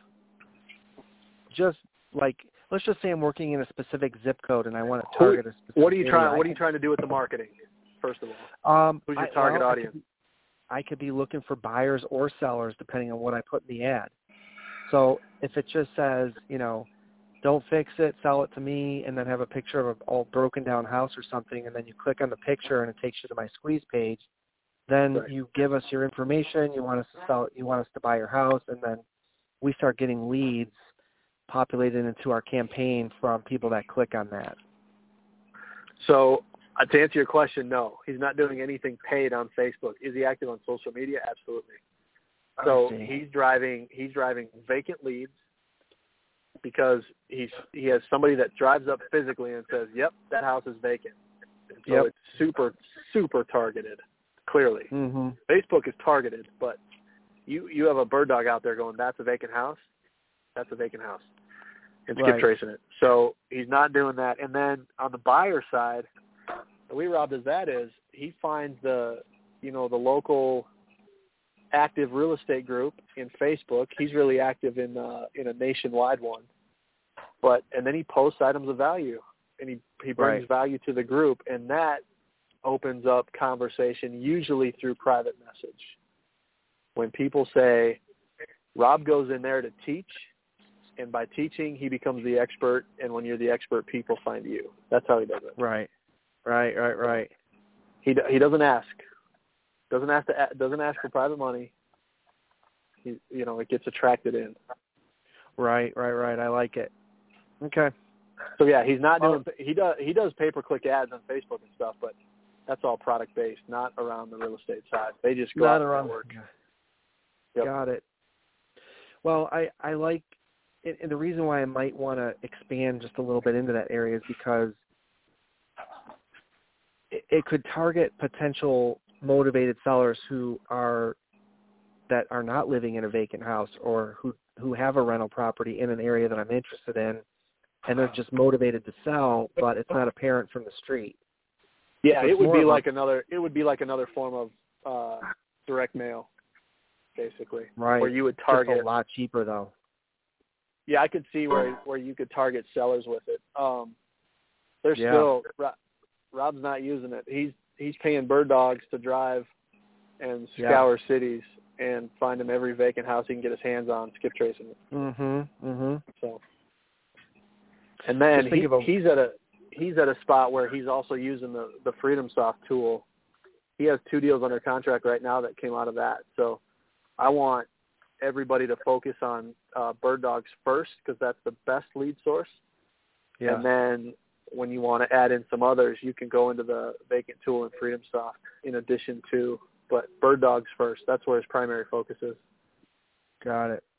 [SPEAKER 11] just like, let's just say I'm working in a specific zip code and I want to target a specific
[SPEAKER 1] What are you
[SPEAKER 11] area.
[SPEAKER 1] trying to do with the marketing, first of all? Who's your target audience?
[SPEAKER 11] I could be looking for buyers or sellers depending on what I put in the ad. So if it just says, don't fix it, sell it to me, and then have a picture of an all broken down house or something, and then you click on the picture and it takes you to my squeeze page, then you give us your information, you want us to sell it, you want us to buy your house, and then we start getting leads populated into our campaign from people that click on that.
[SPEAKER 1] So to answer your question, no. He's not doing anything paid on Facebook. Is he active on social media? Absolutely. So he's driving vacant leads because he has somebody that drives up physically and says, yep, that house is vacant. And so it's super, super targeted, clearly.
[SPEAKER 11] Mm-hmm.
[SPEAKER 1] Facebook is targeted, but you have a bird dog out there going, that's a vacant house? That's a vacant house. And skip tracing it. So he's not doing that. And then on the buyer side, the way Rob does that is he finds the local active real estate group in Facebook. He's really active in a nationwide one. And then he posts items of value, and he brings value to the group, and that opens up conversation, usually through private message. When people say, Rob goes in there to teach, and by teaching, he becomes the expert, and when you're the expert, people find you. That's how he does it.
[SPEAKER 11] Right.
[SPEAKER 1] He doesn't ask. Doesn't ask for private money. It gets attracted in.
[SPEAKER 11] Right. I like it. Okay.
[SPEAKER 1] So yeah, he's not doing. He does pay-per-click ads on Facebook and stuff, but that's all product-based, not around the real estate side. They just go out and work.
[SPEAKER 11] Yep. Got it. Well, I like, and the reason why I might want to expand just a little bit into that area is because it could target potential motivated sellers that are not living in a vacant house or who have a rental property in an area that I'm interested in, and they're just motivated to sell, but it's not apparent from the street.
[SPEAKER 1] Yeah, so it would be like another form of direct mail, basically.
[SPEAKER 11] Right.
[SPEAKER 1] Where you would target
[SPEAKER 11] just a lot cheaper though.
[SPEAKER 1] Yeah, I could see where you could target sellers with it. There's still Rob's not using it. He's paying bird dogs to drive and scour cities and find him every vacant house he can get his hands on, skip tracing it. So, and then he's at a spot where he's also using the FreedomSoft tool. He has 2 deals under contract right now that came out of that. So, I want everybody to focus on bird dogs first because that's the best lead source. Yeah. And then when you want to add in some others, you can go into the vacant tool in FreedomSoft in addition to, but bird dogs first. That's where his primary focus is.
[SPEAKER 11] Got it.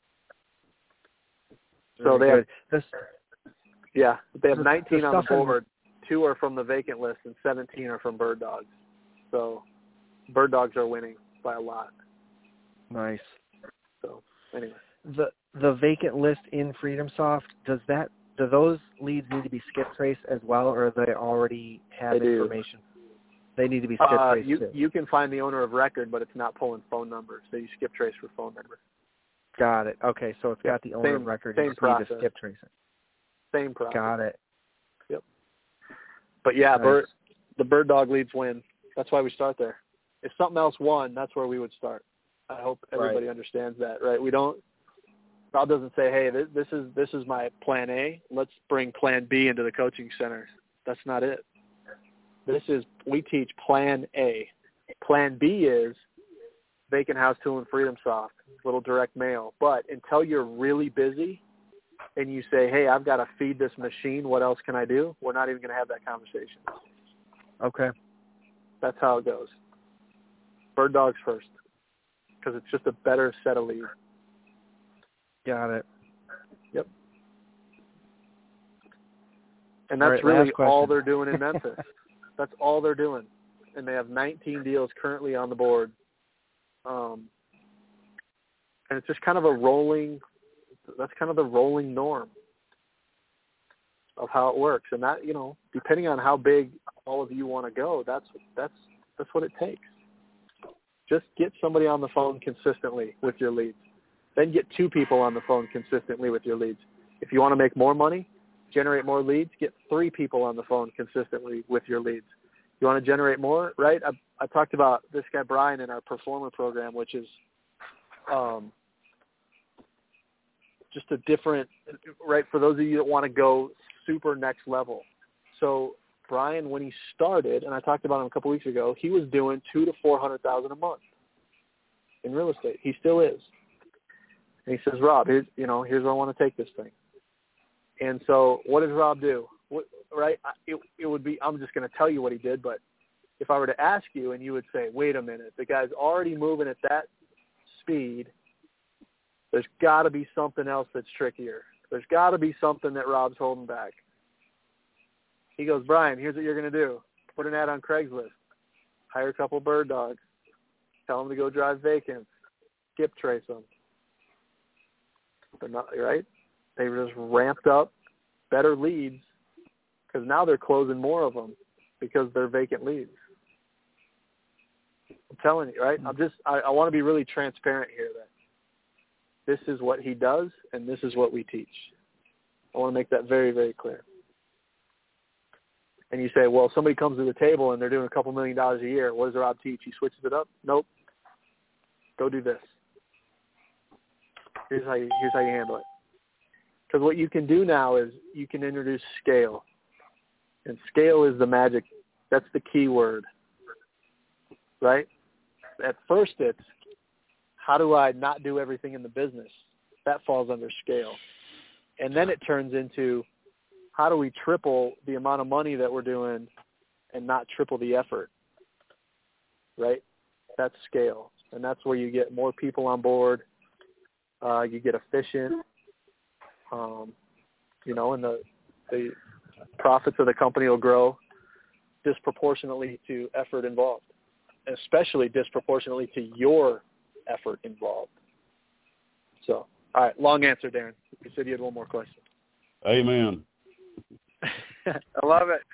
[SPEAKER 1] So they have they have 19 on the board. 2 are from the vacant list and 17 are from bird dogs. So bird dogs are winning by a lot.
[SPEAKER 11] Nice.
[SPEAKER 1] So anyway,
[SPEAKER 11] the vacant list in FreedomSoft, do those leads need to be skip traced as well, or do they already have information? They need to be skip traced too.
[SPEAKER 1] You can find the owner of record, but it's not pulling phone numbers, so you skip trace for phone number.
[SPEAKER 11] Got it. Okay, so it's got the owner of record. You just need to skip trace it.
[SPEAKER 1] Same process.
[SPEAKER 11] Got it.
[SPEAKER 1] Yep. But yeah,
[SPEAKER 11] nice.
[SPEAKER 1] The bird dog leads win. That's why we start there. If something else won, that's where we would start. I hope everybody understands that, right? Rob doesn't say, hey, this is my plan A. Let's bring plan B into the coaching center. That's not it. We teach plan A. Plan B is vacant house tool and FreedomSoft, little direct mail. But until you're really busy and you say, hey, I've got to feed this machine, what else can I do? We're not even going to have that conversation.
[SPEAKER 11] Okay.
[SPEAKER 1] That's how it goes. Bird dogs first, because it's just a better set of leads.
[SPEAKER 11] Got it.
[SPEAKER 1] Yep. And that's really all they're doing in Memphis. That's all they're doing. And they have 19 deals currently on the board. And it's just kind of that's kind of the rolling norm of how it works. And that, depending on how big all of you want to go, that's what it takes. Just get somebody on the phone consistently with your leads. Then get 2 people on the phone consistently with your leads. If you want to make more money, generate more leads, get 3 people on the phone consistently with your leads. You want to generate more, right? I talked about this guy, Brian, in our Performer program, which is just a different, right, for those of you that want to go super next level. So Brian, when he started, and I talked about him a couple weeks ago, he was doing $200,000 to $400,000 a month in real estate. He still is. And he says, Rob, here's where I want to take this thing. And so what does Rob do? Right? It would be, I'm just going to tell you what he did, but if I were to ask you and you would say, wait a minute, the guy's already moving at that speed, there's got to be something else that's trickier. There's got to be something that Rob's holding back. He goes, Brian, here's what you're going to do. Put an ad on Craigslist. Hire a couple bird dogs. Tell them to go drive vacants. Skip trace them. They're not, right? They just ramped up better leads because now they're closing more of them because they're vacant leads. I'm telling you, right? I want to be really transparent here that this is what he does and this is what we teach. I want to make that very, very clear. And you say, well, somebody comes to the table and they're doing a couple $1 million a year. What does Rob teach? He switches it up? Nope. Go do this. Here's how you handle it. Because what you can do now is you can introduce scale. And scale is the magic. That's the key word. Right? At first it's, how do I not do everything in the business? That falls under scale. And then it turns into, how do we triple the amount of money that we're doing and not triple the effort, right? That's scale. And that's where you get more people on board. You get efficient, you know, and the profits of the company will grow disproportionately to effort involved, especially disproportionately to your effort involved. So, all right, long answer, Darren. You said you had one more question.
[SPEAKER 12] Amen.
[SPEAKER 1] I love it.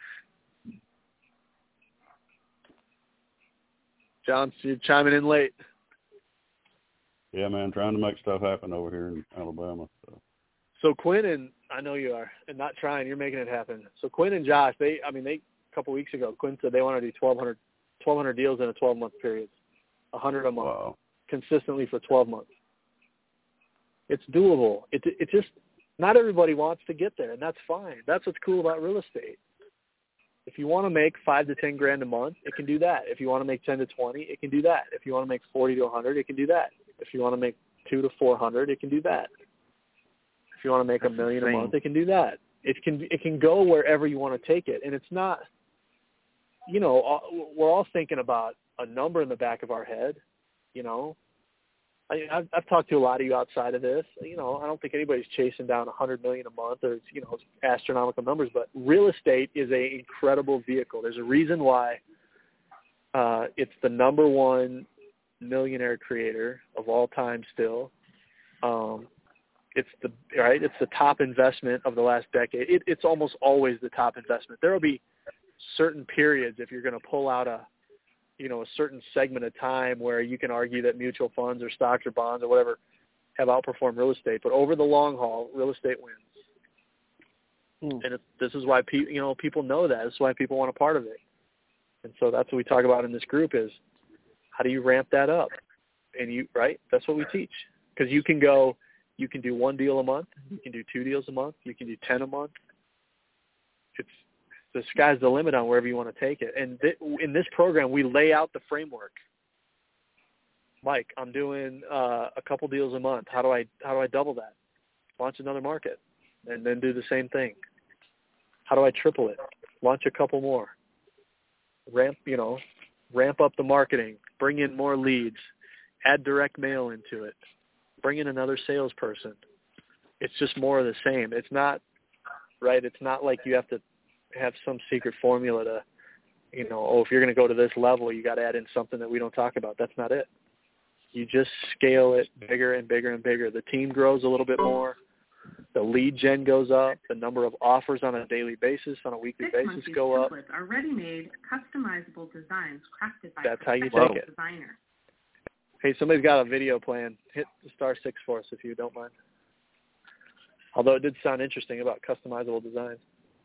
[SPEAKER 1] John, you're chiming in late.
[SPEAKER 12] Yeah, man, trying to make stuff happen over here in Alabama.
[SPEAKER 1] So Quinn and I know you are, and not trying, you're making it happen. So Quinn and Josh, they a couple weeks ago, Quinn said they want to do 1,200 deals in a 12-month period, 100 a month, consistently for 12 months. It's doable. It just, not everybody wants to get there, and that's fine. That's what's cool about real estate. If you want to make $5 to $10,000 a month, it can do that. If you want to make 10 to 20, it can do that. If you want to make 40 to 100, it can do that. If you want to make 200 to 400, it can do that. If you want to make $1 million a month, it can do that. It can go wherever you want to take it, and it's not. You know, we're all thinking about a number in the back of our head. You know, I've talked to a lot of you outside of this. You know, I don't think anybody's chasing down $100 million a month or, you know, astronomical numbers. But real estate is an incredible vehicle. There's a reason why it's the number one millionaire creator of all time still. It's the top investment of the last decade. It's almost always the top investment. There will be certain periods, if you're going to pull out a certain segment of time where you can argue that mutual funds or stocks or bonds or whatever have outperformed real estate. But over the long haul, real estate wins. And this is why people know that. This is why people want a part of it. And so that's what we talk about in this group is how do you ramp that up? And that's what we teach. Because you can do one deal a month, you can do 2 deals a month, you can do 10 a month. The sky's the limit on wherever you want to take it. And in this program, we lay out the framework. Mike, I'm doing a couple deals a month. How do I double that? Launch another market, and then do the same thing. How do I triple it? Launch a couple more. Ramp up the marketing. Bring in more leads. Add direct mail into it. Bring in another salesperson. It's just more of the same. It's not right. It's not like you have to have some secret formula to, if you're going to go to this level, you got to add in something that we don't talk about. That's not it. You just scale it bigger and bigger and bigger. The team grows a little bit more. The lead gen goes up. The number of offers on a daily basis, on a weekly basis go up.
[SPEAKER 13] Are ready-made, customizable designs crafted by
[SPEAKER 1] That's how you take it.
[SPEAKER 13] Designer.
[SPEAKER 1] Hey, somebody's got a video playing. Hit the *6 for us if you don't mind. Although it did sound interesting about customizable designs.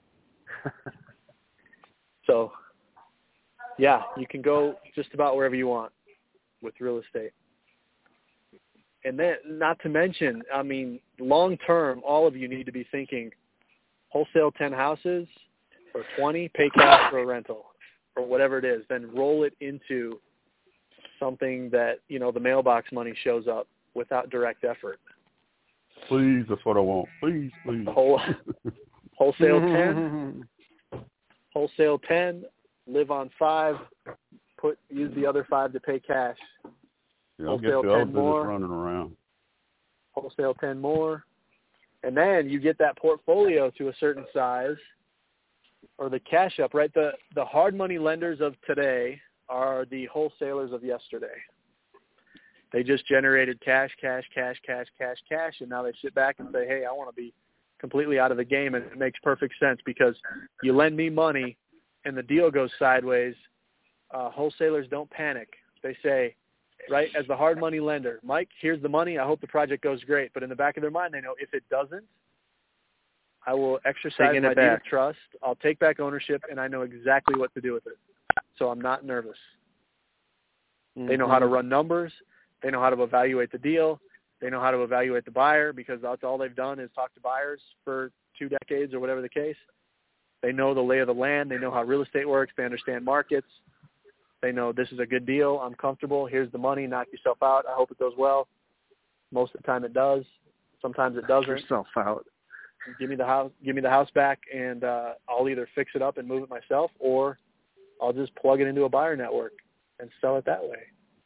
[SPEAKER 1] So, yeah, you can go just about wherever you want with real estate. And then, not to mention, long term, all of you need to be thinking wholesale 10 houses or 20, pay cash for a rental or whatever it is. Then roll it into something that, the mailbox money shows up without direct effort.
[SPEAKER 12] Please, that's what I want. Please.
[SPEAKER 1] Wholesale 10. Wholesale 10, live on 5, use the other 5 to pay cash.
[SPEAKER 12] Yeah,
[SPEAKER 1] wholesale 10 more.
[SPEAKER 12] Running around.
[SPEAKER 1] Wholesale 10 more. And then you get that portfolio to a certain size or the cash up, right? The hard money lenders of today are the wholesalers of yesterday. They just generated cash, and now they sit back and say, hey, I want to be completely out of the game, and it makes perfect sense because you lend me money and the deal goes sideways. Wholesalers don't panic. They say, right, as the hard money lender, Mike, here's the money. I hope the project goes great. But in the back of their mind, they know if it doesn't, I will exercise my deed of trust. I'll take back ownership, and I know exactly what to do with it. So I'm not nervous. Mm-hmm. They know how to run numbers. They know how to evaluate the deal. They know how to evaluate the buyer because that's all they've done is talk to buyers for 2 decades or whatever the case. They know the lay of the land. They know how real estate works. They understand markets. They know this is a good deal. I'm comfortable. Here's the money. Knock yourself out. I hope it goes well. Most of the time it does. Sometimes it doesn't.
[SPEAKER 5] Knock yourself out.
[SPEAKER 1] Give me the house back, and I'll either fix it up and move it myself, or I'll just plug it into a buyer network and sell it that way.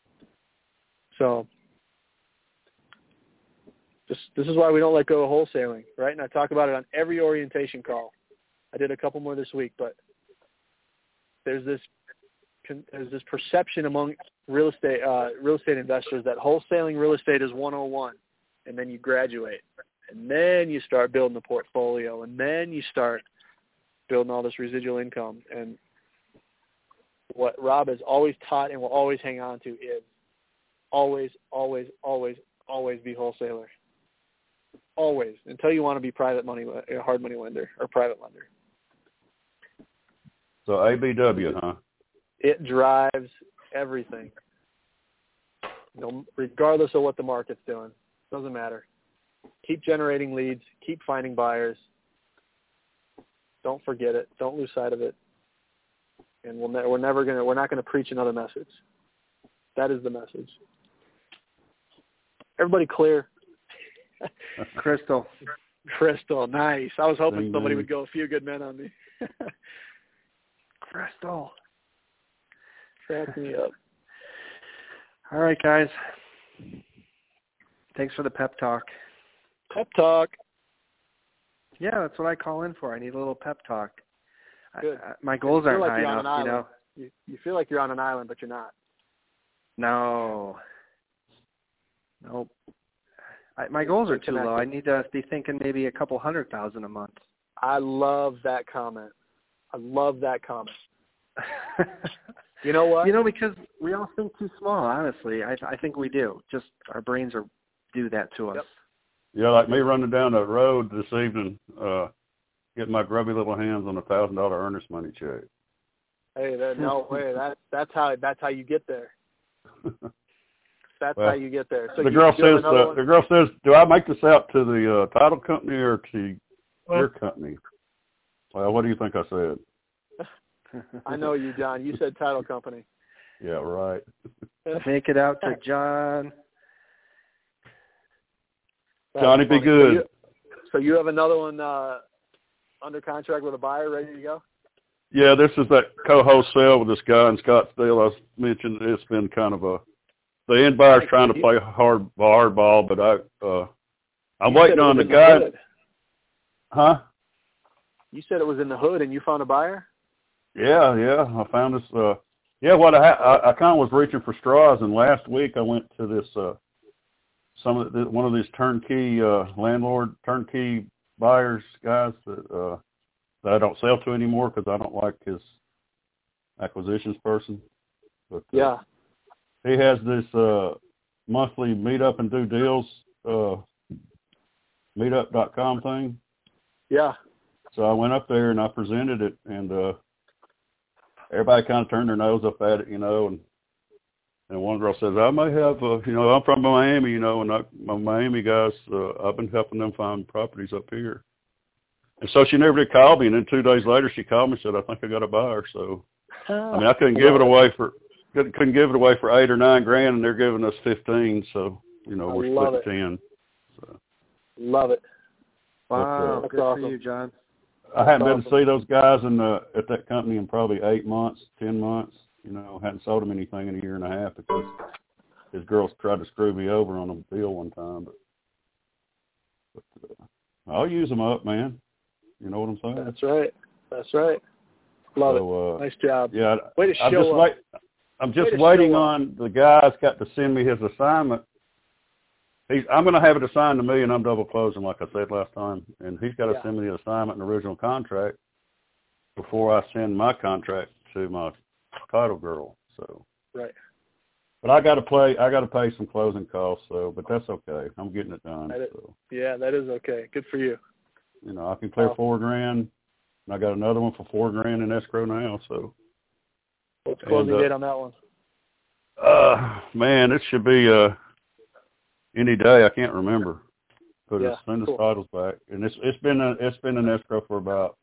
[SPEAKER 1] So this is why we don't let go of wholesaling, right? And I talk about it on every orientation call. I did a couple more this week, but there's this perception among real estate investors that wholesaling real estate is 101, and then you graduate, and then you start building the portfolio, and then you start building all this residual income. And what Rob has always taught and will always hang on to is always, always, always, always be wholesaler. Always, until you want to be private money, hard money lender or private lender.
[SPEAKER 12] So ABW, huh?
[SPEAKER 1] It drives everything. Regardless of what the market's doing, doesn't matter. Keep generating leads. Keep finding buyers. Don't forget it. Don't lose sight of it. And we're not gonna preach another message. That is the message. Everybody clear?
[SPEAKER 11] Crystal, nice.
[SPEAKER 1] I was hoping somebody would go a few good men on me.
[SPEAKER 11] Crystal,
[SPEAKER 1] crack me up.
[SPEAKER 11] All right, guys. Thanks for the pep talk.
[SPEAKER 1] Pep talk.
[SPEAKER 11] Yeah, that's what I call in for. I need a little pep talk.
[SPEAKER 1] Good.
[SPEAKER 11] My goals aren't high enough, you know.
[SPEAKER 1] You feel like you're on an island, but you're not.
[SPEAKER 11] No. Nope. My goals are too low. I need to be thinking maybe a couple 100,000 a month.
[SPEAKER 1] I love that comment. You know what?
[SPEAKER 11] You know, because we all think too small, honestly. I think we do. Just our brains do that to us.
[SPEAKER 1] Yep.
[SPEAKER 12] Yeah, like me running down the road this evening, getting my grubby little hands on a $1,000 earnest money check.
[SPEAKER 1] Hey, no way. That's how you get there. That's how you get there. So
[SPEAKER 12] the girl says, "Do I make this out to the title company or to your company?" Well, what do you think I said?
[SPEAKER 1] I know you, John. You said title company.
[SPEAKER 12] Yeah, right.
[SPEAKER 11] Make it out to John.
[SPEAKER 12] Johnny, be good.
[SPEAKER 1] So you have another one under contract with a buyer ready to go?
[SPEAKER 12] Yeah, this is that co-host sale with this guy in Scottsdale. I mentioned it's been kind of the end buyer's trying to play hard ball, but I'm waiting on the guy. Huh?
[SPEAKER 1] You said it was in the hood, and you found a buyer?
[SPEAKER 12] Yeah. I found this. What I kind of was reaching for straws, and last week I went to this one of these turnkey landlord turnkey buyers guys that I don't sell to anymore because I don't like his acquisitions person. But
[SPEAKER 1] yeah.
[SPEAKER 12] He has this monthly meet up and do deals meetup.com thing.
[SPEAKER 1] Yeah.
[SPEAKER 12] So I went up there and I presented it, and everybody kind of turned their nose up at it, you know. And one girl says, "I may have, I'm from Miami, and my Miami guys, I've been helping them find properties up here." And so she never did call me, and then 2 days later she called me and said, "I think I got a buyer." So I couldn't give it away for $8 or $9 and they're giving us 15. So we're split 10. So.
[SPEAKER 1] Love it.
[SPEAKER 11] Wow,
[SPEAKER 1] that's
[SPEAKER 11] good
[SPEAKER 1] awesome.
[SPEAKER 11] for you, John.
[SPEAKER 12] I hadn't been to see those guys at that company in probably 8 months, 10 months. Hadn't sold him anything in a year and a half because his girls tried to screw me over on a deal one time. But I'll use them up, man. You know what I'm saying?
[SPEAKER 1] That's right. Love it. Nice job.
[SPEAKER 12] Yeah.
[SPEAKER 1] Way to show up.
[SPEAKER 12] I'm just waiting on the guy's got to send me his assignment. I'm going to have it assigned to me, and I'm double closing, like I said last time. And he's got to send me the assignment and original contract before I send my contract to my title girl. So. Right. But I got to pay some closing costs. So, but that's okay. I'm getting it done.
[SPEAKER 1] Yeah, that is okay. Good for you.
[SPEAKER 12] I can clear $4,000, and I got another one for $4,000 in escrow now. So.
[SPEAKER 1] What's the closing date on that one?
[SPEAKER 12] Man, it should be any day. I can't remember, but as soon as title's back, and it's been in escrow for about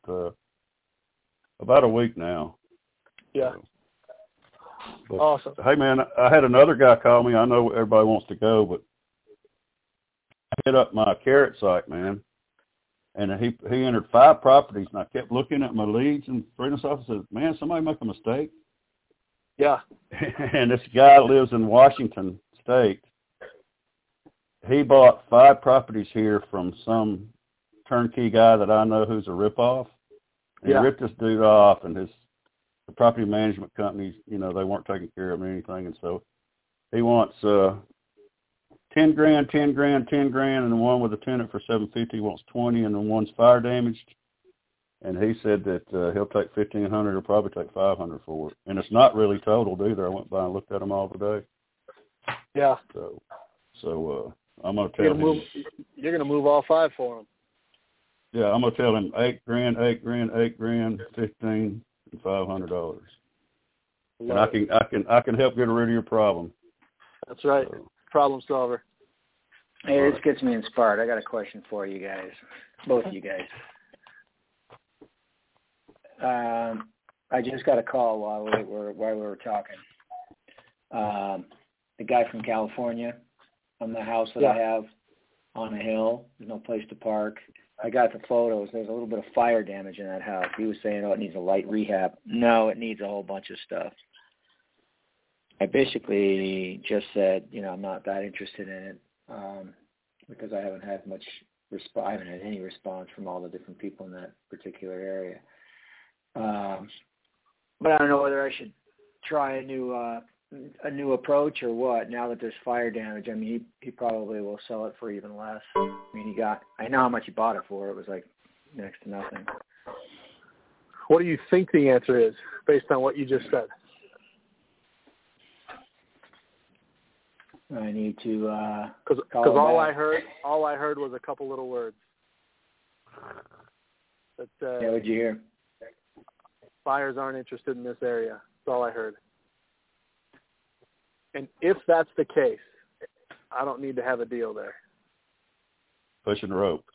[SPEAKER 12] a week now.
[SPEAKER 1] Yeah.
[SPEAKER 12] But,
[SPEAKER 1] awesome.
[SPEAKER 12] Hey man, I had another guy call me. I know everybody wants to go, but I hit up my carrot site, man, And he entered 5 properties, and I kept looking at my leads, and Freedom's office said, man, somebody make a mistake.
[SPEAKER 1] Yeah.
[SPEAKER 12] And this guy lives in Washington State. He bought 5 properties here from some turnkey guy that I know who's a ripoff. And he ripped this dude off, and the property management companies, they weren't taking care of him or anything. And so he wants $10,000, $10,000, $10,000, and the one with the tenant for $750 wants $20,000, and the one's fire damaged. And he said that he'll take $1,500 or probably take $500 for it. And it's not really totaled either. I went by and looked at them all today.
[SPEAKER 1] Yeah.
[SPEAKER 12] So I'm gonna tell him.
[SPEAKER 1] You're gonna move all 5 for him.
[SPEAKER 12] Yeah, I'm gonna tell him $8,000, $8,000, $8,000, $15,000, and $500. And I can help get rid of your problem.
[SPEAKER 1] That's right. So. Problem solver.
[SPEAKER 4] Hey, this gets me inspired. I got a question for you guys, both of you guys. I just got a call while we were talking. The guy from California on the house that I have on a hill. There's no place to park. I got the photos. There's a little bit of fire damage in that house. He was saying, it needs a light rehab. No, it needs a whole bunch of stuff. I basically just said, I'm not that interested in it because I haven't had much I haven't had any response from all the different people in that particular area. But I don't know whether I should try a new approach or what. Now that there's fire damage, I mean, he probably will sell it for even less. I mean, I know how much he bought it for. It was like next to nothing.
[SPEAKER 1] What do you think the answer is based on what you just said?
[SPEAKER 4] I need to
[SPEAKER 1] because all I heard was a couple little words. That,
[SPEAKER 4] yeah, what'd you hear?
[SPEAKER 1] Buyers aren't interested in this area. That's all I heard. And if that's the case, I don't need to have a deal there.
[SPEAKER 12] Pushing the rope.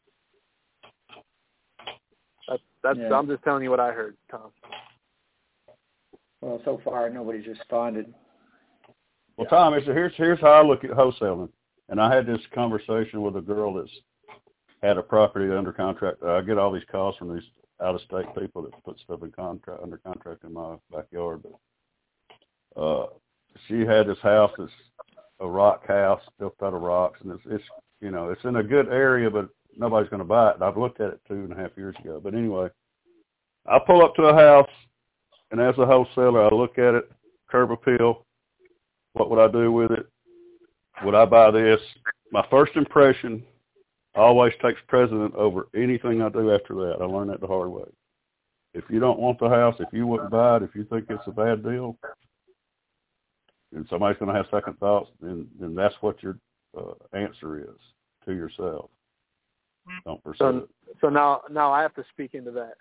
[SPEAKER 1] I'm just telling you what I heard, Tom.
[SPEAKER 4] Well, so far nobody's responded.
[SPEAKER 12] Well, Tom, here's how I look at wholesaling. And I had this conversation with a girl that's had a property under contract. I get all these calls from these out-of-state people that put stuff under contract in my backyard. But she had this house that's a rock house built out of rocks, and it's in a good area, but nobody's going to buy it. And I've looked at it 2.5 years ago. But anyway, I pull up to a house, and as a wholesaler, I look at it, curb appeal. What would I do with it? Would I buy this? My first impression always takes precedent over anything I do after that. I learned that the hard way. If you don't want the house, if you wouldn't buy it, if you think it's a bad deal, and somebody's going to have second thoughts, then that's what your answer is to yourself. Don't pursue it.
[SPEAKER 1] So now I have to speak into that.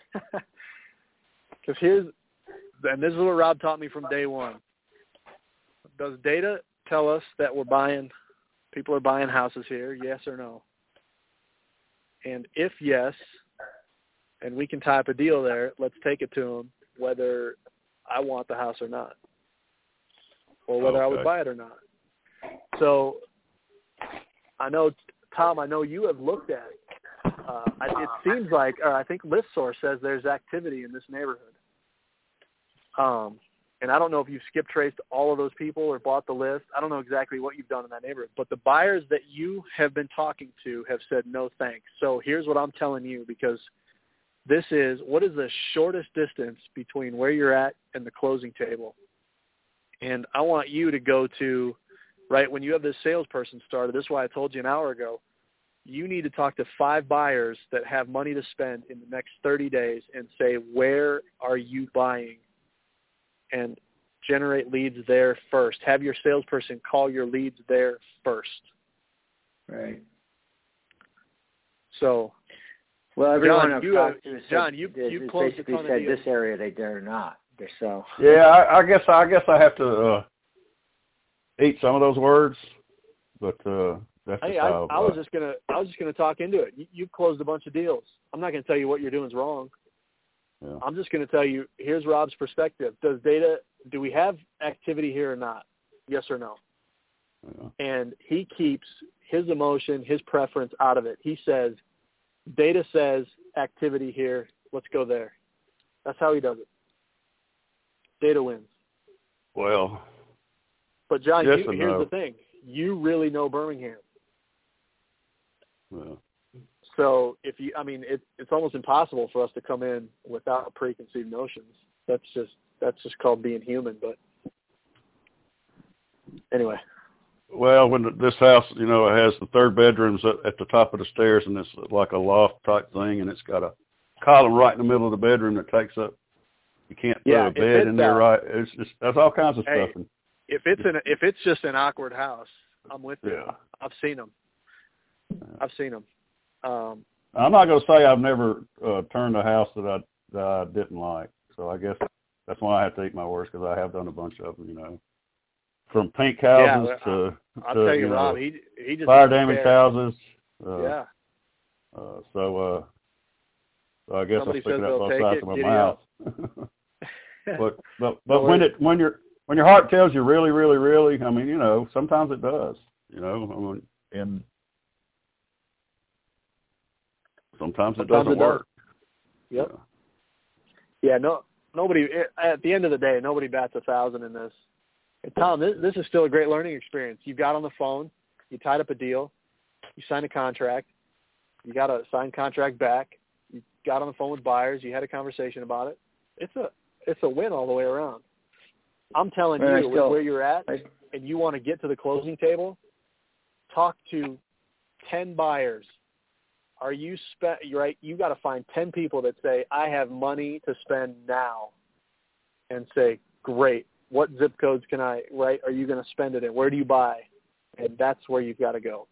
[SPEAKER 1] Because and this is what Rob taught me from day one. Does data tell us that people are buying houses here, yes or no? And if yes, and we can type a deal there, let's take it to them, whether I want the house or not, or whether I would buy it or not. So I know, Tom, you have looked at it. It seems like, or I think ListSource says there's activity in this neighborhood. And I don't know if you've skip traced all of those people or bought the list. I don't know exactly what you've done in that neighborhood. But the buyers that you have been talking to have said no thanks. So here's what I'm telling you, because what is the shortest distance between where you're at and the closing table? And I want you to go to, right, when you have this salesperson started, this is why I told you an hour ago, you need to talk to 5 buyers that have money to spend in the next 30 days and say, where are you buying? And generate leads there first. Have your salesperson call your leads there first.
[SPEAKER 4] Right.
[SPEAKER 1] So,
[SPEAKER 4] well, everyone I've talked to
[SPEAKER 1] John, you closed
[SPEAKER 4] basically said this area they dare not. So.
[SPEAKER 12] Yeah, I guess I have to eat some of those words, but that's just how.
[SPEAKER 1] I was just gonna talk into it. You've closed a bunch of deals. I'm not gonna tell you what you're doing is wrong.
[SPEAKER 12] Yeah.
[SPEAKER 1] I'm just going to tell you, here's Rob's perspective. Do we have activity here or not? Yes or no? Yeah. And he keeps his emotion, his preference out of it. He says, Data says activity here. Let's go there. That's how he does it. Data wins.
[SPEAKER 12] Well,
[SPEAKER 1] but John,
[SPEAKER 12] yes
[SPEAKER 1] here's the thing. You really know Birmingham.
[SPEAKER 12] Well.
[SPEAKER 1] So it's almost impossible for us to come in without preconceived notions. That's just called being human. But anyway.
[SPEAKER 12] Well, when this house, it has the 3rd bedrooms at the top of the stairs, and it's like a loft type thing, and it's got a column right in the middle of the bedroom that takes up. You can't put a bed in there, right? It's just that's all kinds of stuff.
[SPEAKER 1] If it's just an awkward house, I'm with you.
[SPEAKER 12] Yeah.
[SPEAKER 1] I've seen them.
[SPEAKER 12] I'm not going to say I've never turned a house that I didn't like. So I guess that's why I have to eat my words, because I have done a bunch of them, from pink houses to
[SPEAKER 1] I'll tell you, Rob, he just
[SPEAKER 12] fire damaged houses. So I guess
[SPEAKER 1] somebody
[SPEAKER 12] I'm picking up both sides of my mouth. but when your heart tells you really, really, really, sometimes it does. And sometimes it doesn't work.
[SPEAKER 1] Yep. Yeah. Nobody. At the end of the day, nobody bats 1,000 in this. And Tom, this is still a great learning experience. You got on the phone, you tied up a deal, you signed a contract, you got a signed contract back, you got on the phone with buyers, you had a conversation about it. It's a win all the way around. I'm telling you, where you're at, and you want to get to the closing table, talk to 10 buyers. You got to find 10 people that say, I have money to spend now, and say, great. What zip codes are you going to spend it in? Where do you buy? And that's where you've got to go.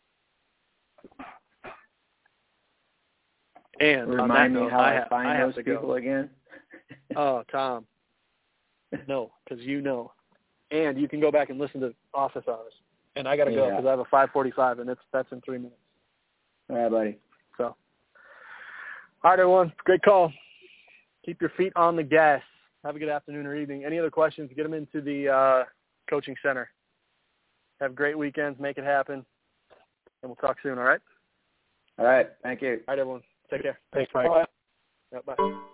[SPEAKER 1] And
[SPEAKER 4] remind me how I find those people again.
[SPEAKER 1] Oh, Tom. No, because and you can go back and listen to office hours. And I got to go because I have a 5:45, and that's in 3 minutes.
[SPEAKER 4] All right, buddy.
[SPEAKER 1] So, all right, everyone. Great call. Keep your feet on the gas. Have a good afternoon or evening. Any other questions, get them into the coaching center. Have great weekends. Make it happen. And we'll talk soon, all right?
[SPEAKER 4] All right. Thank you.
[SPEAKER 1] All right, everyone. Take care.
[SPEAKER 3] Thanks, Mike.
[SPEAKER 1] Bye. Yep, bye.